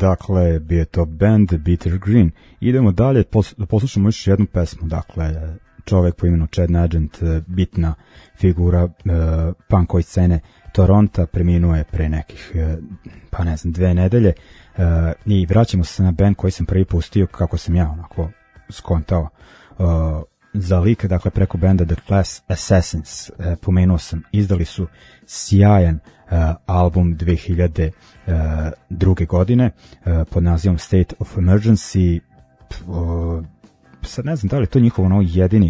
Speaker 2: dakle, bio je to band Bitter Green. Idemo dalje, da poslušamo još jednu pesmu, dakle, čovek po imenu Chad Nugent, bitna figura punkoj scene Toronta, preminuo je pre nekih, pa ne znam, 2 nedelje, i vraćamo se na band koji sam prvi pustio, kako sam ja onako skontao za lik, dakle preko benda The Class Assassins. Pomenuo sam, izdali su sjajan album 2002. godine pod nazivom State of Emergency. Sad ne znam da li je to njihov ono jedini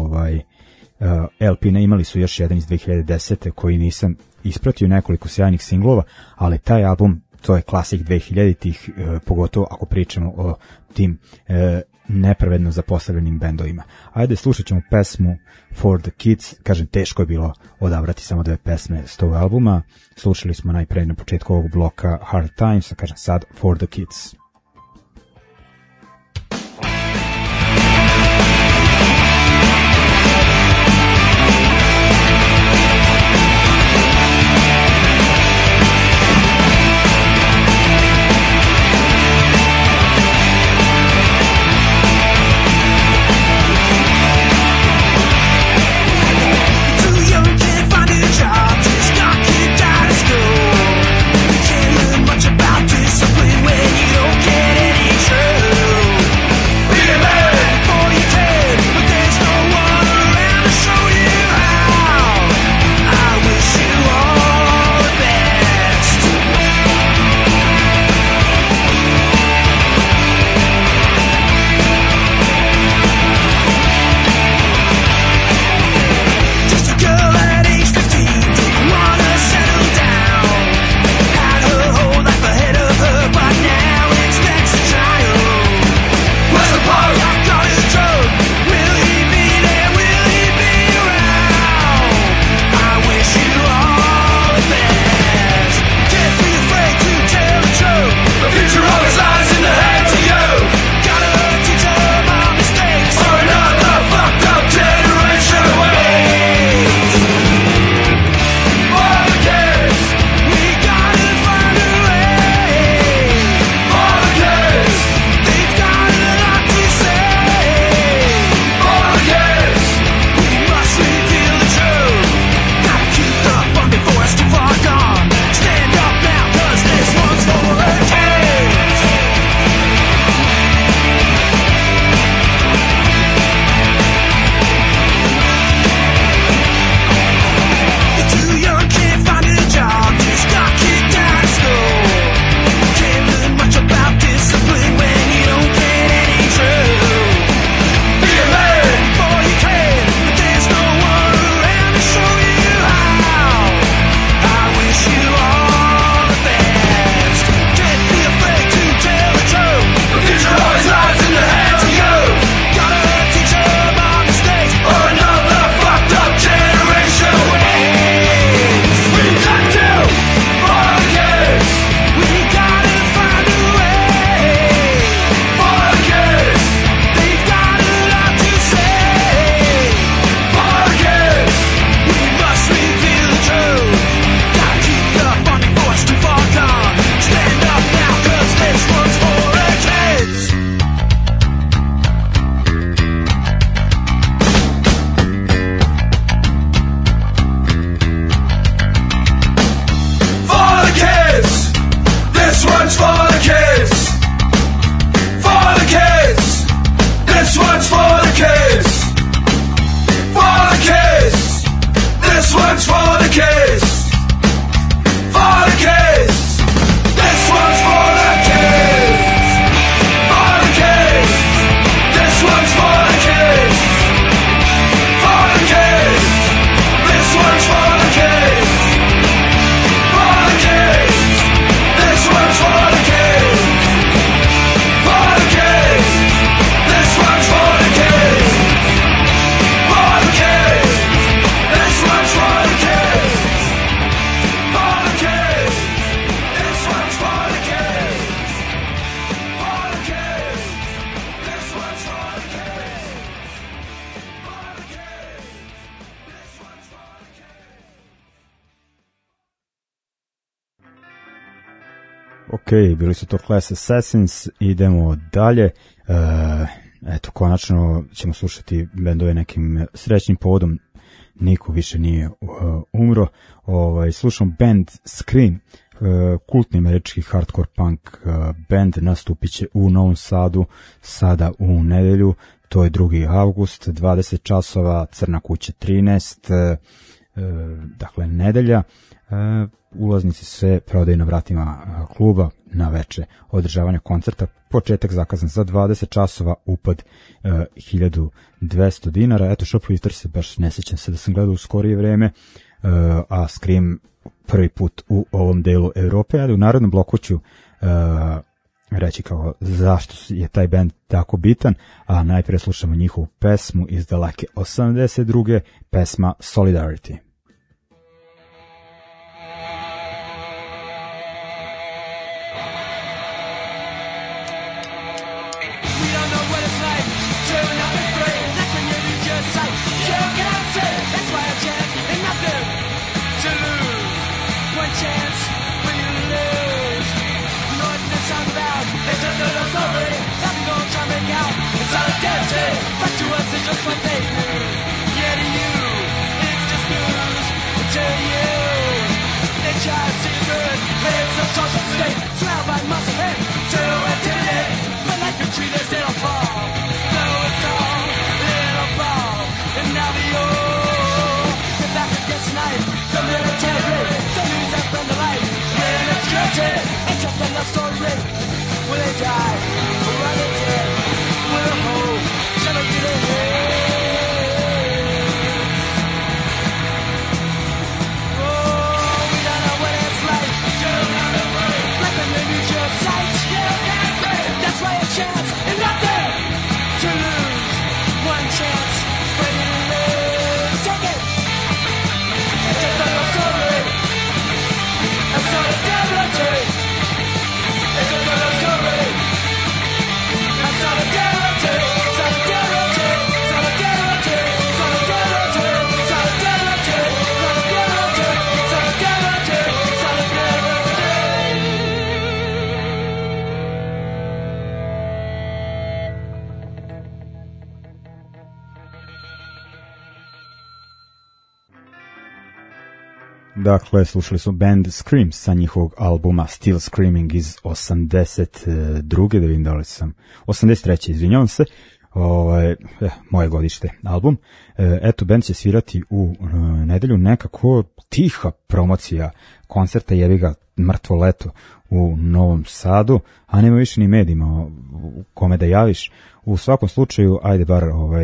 Speaker 2: LP, ne, imali su još jedan iz 2010. koji nisam ispratio, nekoliko sjajnih singlova, ali taj album, to je klasik 2000-ih, pogotovo ako pričamo o tim nepravedno zapostavljenim bendovima. Ajde, slušat ćemo pesmu For the Kids. Kažem, teško je bilo odabrati samo 2 pesme s tog albuma. Slušali smo najpre na početku ovog bloka Hard Times, a kažem sad For the Kids.
Speaker 3: About discipline when you don't
Speaker 2: Ok, bili su to Class Assassins, idemo dalje. Eto, konačno ćemo slušati bendove nekim srećnim povodom, niko više nije umro. Slušamo band Scream, kultni američki hardcore punk band, nastupit će u Novom Sadu sada u nedelju, to je 2. avgust, 20 časova, Crna kuća 13, dakle nedelja. Ulaznici se prodaju na vratima kluba na veče održavanja koncerta, početak zakazan za 20 časova, upad $1.200. Eto, Shoplifter se baš ne sjećam se da sam gledao u skorije vreme, a Scream prvi put u ovom delu Evrope. U narodnom bloku ću reći kao zašto je taj band tako bitan, a najprije slušamo njihovu pesmu iz daleke 82. pesma Solidarity.
Speaker 3: Back to us, it's just what they do. Yeah, to you, it's just news. To you, they try to see good, but it's a social state. Surrounded by muscle head, to intimidate. But like a tree, there's little fall. Though it's all little fall. And now the old, the back against night. The military, the news that burned the light. Yeah, it's guilty, it's just another story. Will they die, or are they dead? Will they hold? Shall I get ahead? Oh, we don't know what it's like. Like when they lose your sight. That's why a chance and nothing to lose. One chance, but you lose. Take it. It's just a little story. A solidarity. It's just a little story. A solidarity.
Speaker 2: Dakle, slušali smo band Scream sa njihovog albuma Still Screaming iz 82. Da vidim da li sam 83. Izvinjavam se. Moje godište album. Eto, band će svirati u nedelju, nekako tiha promocija koncerta, jebi ga, mrtvo leto u Novom Sadu, a nema više ni medijima u kome da javiš. U svakom slučaju, ajde bar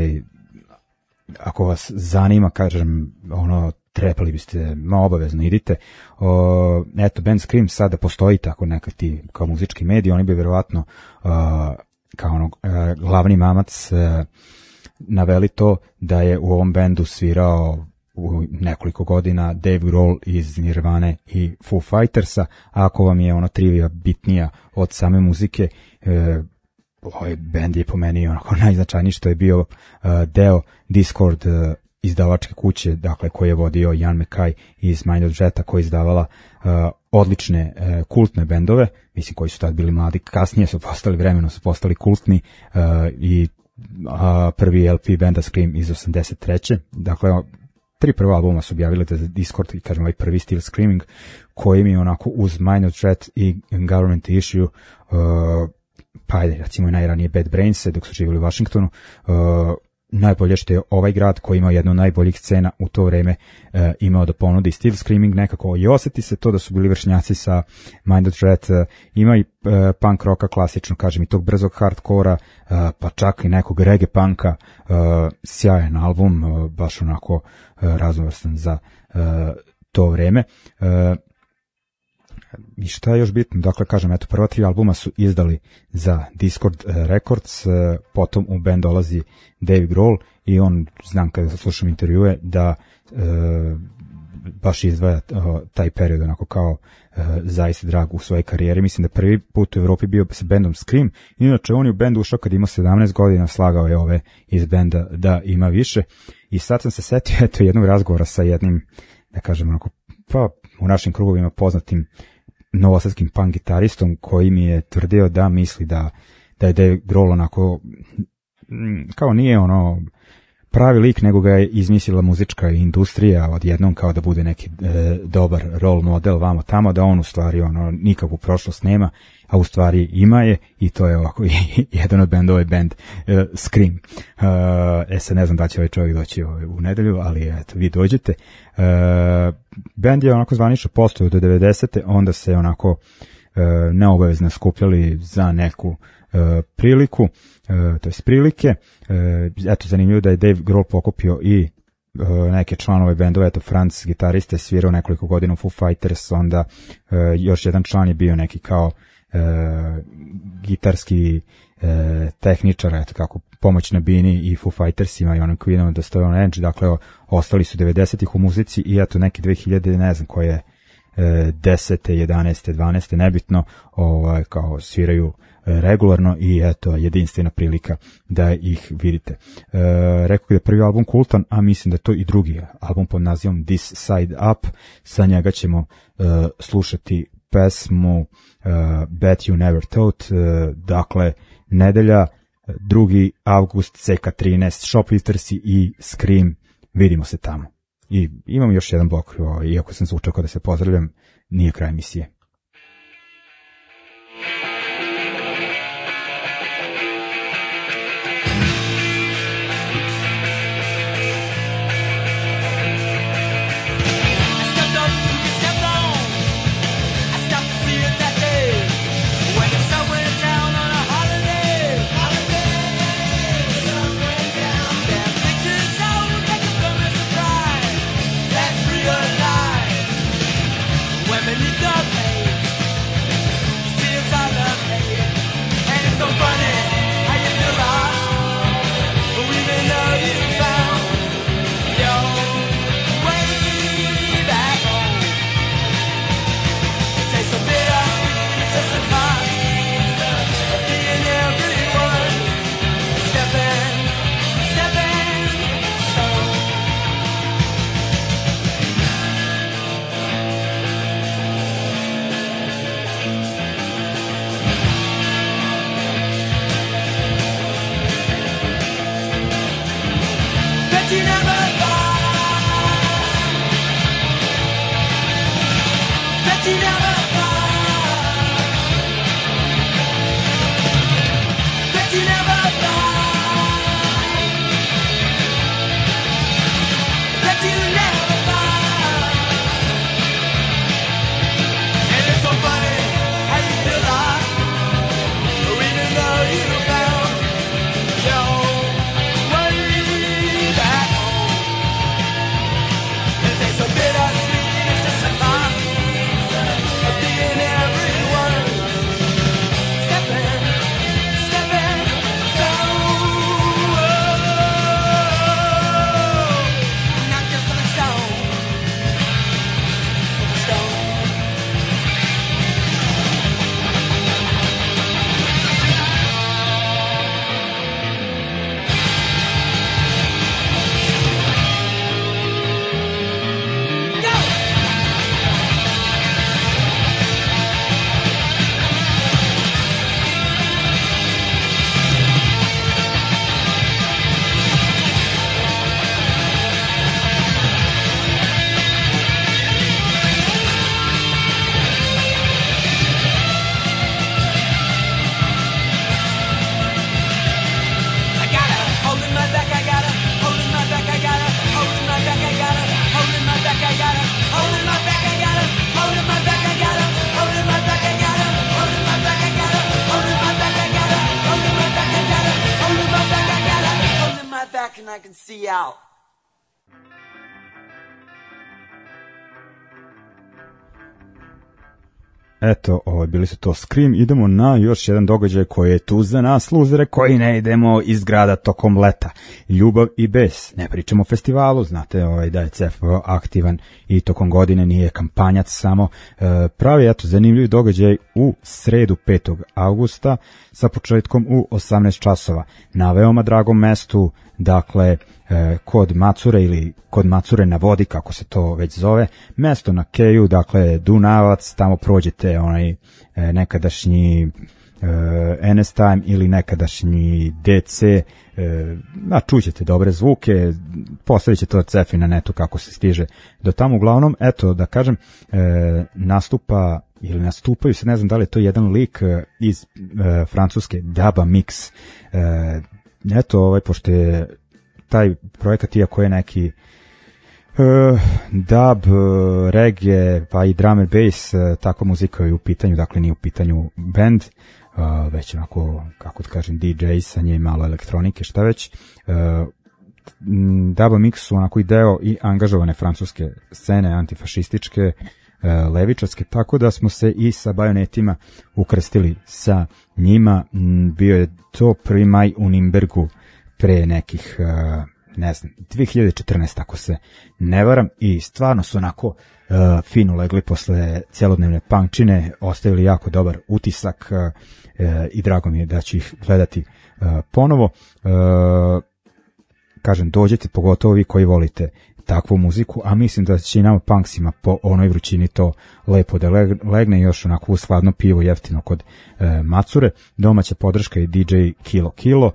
Speaker 2: ako vas zanima, kažem, trebali biste, obavezno idite. Eto, band Scream sada postoji tako nekakvi kao muzički medij, oni bi vjerovatno kao glavni mamac naveli to da je u ovom bendu svirao u nekoliko godina Dave Grohl iz Nirvane i Foo Fightersa, a ako vam je trivija bitnija od same muzike, ovaj bend je po meni najznačajniji što je bio deo Discord izdavačke kuće, dakle, koji je vodio Ian MacKay iz Mind of Jetta, koja je izdavala odlične kultne bendove, mislim, koji su tad bili mladi, kasnije su postali, vremenom su postali kultni, i prvi LP benda Scream iz 83. Dakle, 3 prva albuma su objavili za Discord i kažem ovaj prvi Still Screaming, koji mi onako uz Mind of Jet i Government Issue, pa ajde, recimo najranije Bad Brains, dok su živjeli u Washingtonu, najbolje što je ovaj grad koji imao jednu od najboljih scena u to vreme imao da ponudi Still Screaming, nekako i osjeti se to da su bili vršnjaci sa Mind of Threat, ima i punk rocka klasično, kažem, i tog brzog hardkora, pa čak i nekog reggae punka, sjajan album, baš onako raznovrstan za to vreme. I šta je još bitno, dakle, kažem, eto, prva 3 albuma su izdali za Discord Records, potom u band dolazi Dave Grohl i on, znam kada slušam intervjue, da baš izdvaja taj period onako kao zaista drag u svojoj karijeri. Mislim da prvi put u Evropi bio sa bandom Scream, inače on je u band ušao kad imao 17 godina, slagao je ove iz benda da ima više. I sad sam se setio, eto, jednog razgovora sa jednim, da kažem, onako, pa u našim krugovima poznatim novosadskim punk gitaristom koji mi je tvrdio da misli da je Dave Grohl onako kao nije ono pravi lik, nego ga je izmislila muzička industrija odjednom kao da bude neki dobar role model vamo tamo, da on u stvari ono nikakvu prošlost nema, a u stvari ima je, i to je ovako jedan od bendova je band Scream. Sad ne znam da će ovaj čovjek doći u nedelju, ali eto, vi dođete. Band je onako zvanično postojao do 90. onda se onako neobavezno skupljali za neku priliku, to je prilike. Eto, zanimljivo da je Dave Grohl pokupio i neke članove bendova, eto Franz gitariste svirao nekoliko godina u Foo Fighters, onda još jedan član je bio neki kao gitarski tehničar, eto kako pomoć na bini i Foo Fightersima i onom Queenom da stoje on Edge, dakle ostali su 90-ih u muzici i eto neke 2000, ne znam koje 10. 11. 12. nebitno, kao sviraju regularno i eto jedinstvena prilika da ih vidite. Rekao da je prvi album kultan, a mislim da je to i drugi album pod nazivom This Side Up. Sa njega ćemo slušati pesmu Bet You Never Thought. Dakle, nedelja 2. avgust, CK13, Shoplifters i Scream, vidimo se tamo. I imam još jedan blok, iako sam zvučao da se pozdravljam, nije kraj emisije.
Speaker 3: I can see out.
Speaker 2: Eto, bili su to Scream. Idemo na još jedan događaj koji je tu za nas, luzere, koji ne idemo iz grada tokom leta. Ljubav i bes. Ne pričamo o festivalu, znate da je CFO aktivan i tokom godine nije kampanjac samo. Pravi, eto, zanimljiv događaj u sredu 5. avgusta sa početkom u 18 časova. Na veoma dragom mestu, dakle, kod Macure ili kod Macure na vodi, kako se to već zove, mesto na Keju, dakle Dunavac, tamo prođete onaj nekadašnji NS Time ili nekadašnji DC, čućete dobre zvuke, postavit će to cefi na netu kako se stiže do tamo. Uglavnom, eto da kažem, nastupaju se, ne znam da li je to jedan lik iz francuske Daba Mix. Eto, pošto je taj projekat, iako je neki dub, reggae, pa i drum and bass, takva muzika je u pitanju, dakle nije u pitanju band, već onako, kako da kažem, DJ-sanje, malo elektronike, šta već. Daba Mix su onako i deo i angažovane francuske scene, antifašističke, levičarske, tako da smo se i sa Bajonetima ukrstili sa njima. Bio je to 1. maj u Nimbergu pre nekih, ne znam, 2014, ako se ne varam, i stvarno su onako fino legli posle celodnevne punkčine, ostavili jako dobar utisak i drago mi je da ću ih gledati ponovo. Kažem, dođete, pogotovo vi koji volite takvu muziku, a mislim da će i nama punksima po onoj vrućini to lepo da legne, još onako uz hladno pivo jeftino kod Macure. Domaća podrška je DJ Kilo,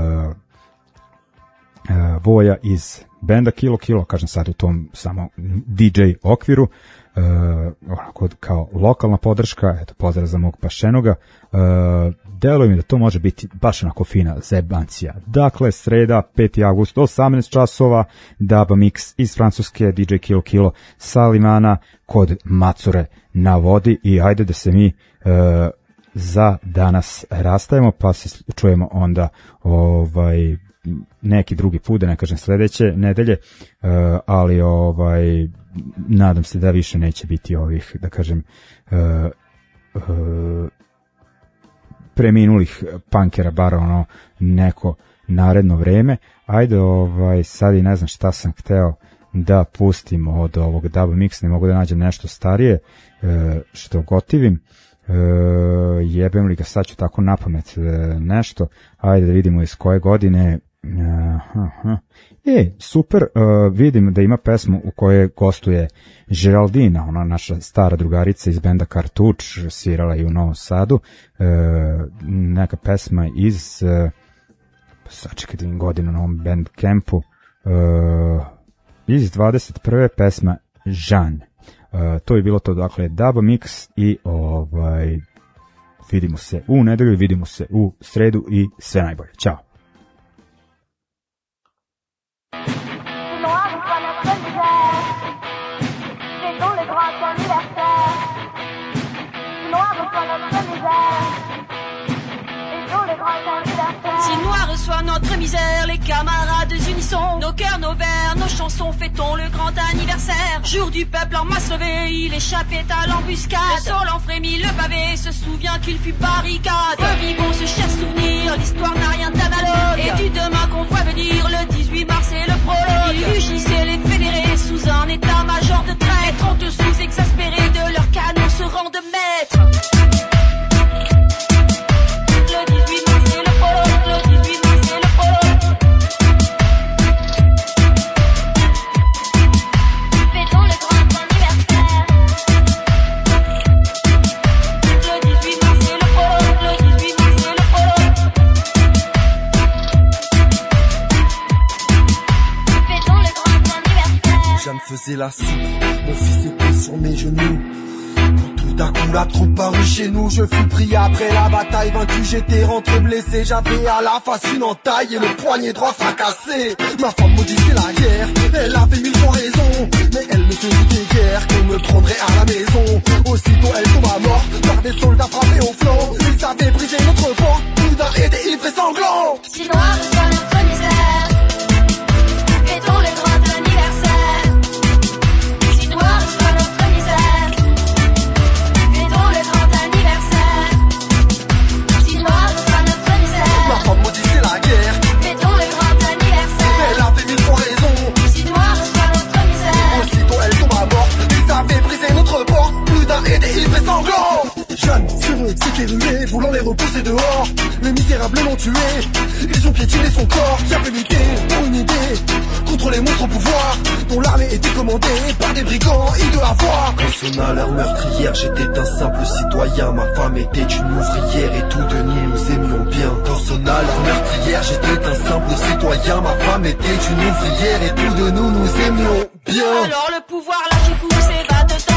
Speaker 2: Voja iz benda Kilo, kažem sad u tom samo DJ okviru, onako kao lokalna podrška. Eto, pozdrav za mog Pašenoga. Deluje mi da to može biti baš onako fina zebancija. Dakle, sreda, 5. avgust, 18 časova, Daba Mix iz Francuske, DJ Kilo sa Limana kod Macure na vodi. I ajde da se mi za danas rastajemo, pa se čujemo onda neki drugi put, da ne kažem sledeće nedelje, ali nadam se da više neće biti ovih, da kažem, preminulih punkera, bar ono neko naredno vreme. Ajde, sad i ne znam šta sam hteo da pustim od ovog Daba Mix, ne mogu da nađem nešto starije što gotivim. Jebem li ga, sad ću tako napamet nešto. Ajde da vidimo iz koje godine. Super, vidim da ima pesmu u kojoj gostuje Geraldina, ona naša stara drugarica iz benda Kartuč, svirala i u Novom Sadu. Neka pesma iz sačekajte im godinu na ovom band campu, iz 21. pesma Jean. To je bilo to, dakle Daba Mix i vidimo se u nedelju, vidimo se u sredu i sve najbolje. Ćao.
Speaker 4: Si noir reçoit notre misère, les camarades unissons nos cœurs, nos vers, nos chansons, fêtons le grand anniversaire. Jour du peuple en masse levée, il échappait à l'embuscade. Le sol en frémit, le pavé se souvient qu'il fut barricade. Revivons ce cher souvenir, l'histoire n'a rien d'analogue. Et du demain qu'on voit venir, le 18 mars et le prologue. Ils rugissaient les fédérés sous un état-major de traître. 30 sous-exaspérés de leurs canons se rendent maîtres.
Speaker 5: Faisais la soupe, mon fils était sur mes genoux. Quand tout d'un coup la troupe parut chez nous, je fus pris après la bataille, vaincu, j'étais rentré blessé. J'avais à la face une entaille et le poignet droit fracassé. Ma femme maudissait la guerre, elle avait 1000 fois raison, mais elle ne se doutait guère qu'on me prendrait à la maison. Aussitôt elle tomba morte par des soldats frappés au flanc. Ils avaient brisé notre porte, soudain et délivré sanglant.
Speaker 4: Si noir soit notre misère, fêtons le grand anniversaire.
Speaker 5: Jeanne, sur eux, c'était rué, voulant les repousser dehors. Les misérables l'ont tué, Ils ont piétiné son corps, qui a pu lutter pour une idée contre les monstres au pouvoir, dont l'armée était commandée par des brigands hideux à voir. Quand sonna l'heure meurtrière, j'étais un simple citoyen. Ma femme était une ouvrière et tous de nous aimions bien. Quand sonna l'heure meurtrière, j'étais un simple citoyen. Ma femme était une ouvrière et tous de nous aimions bien.
Speaker 4: Alors le pouvoir là qui pousse et va te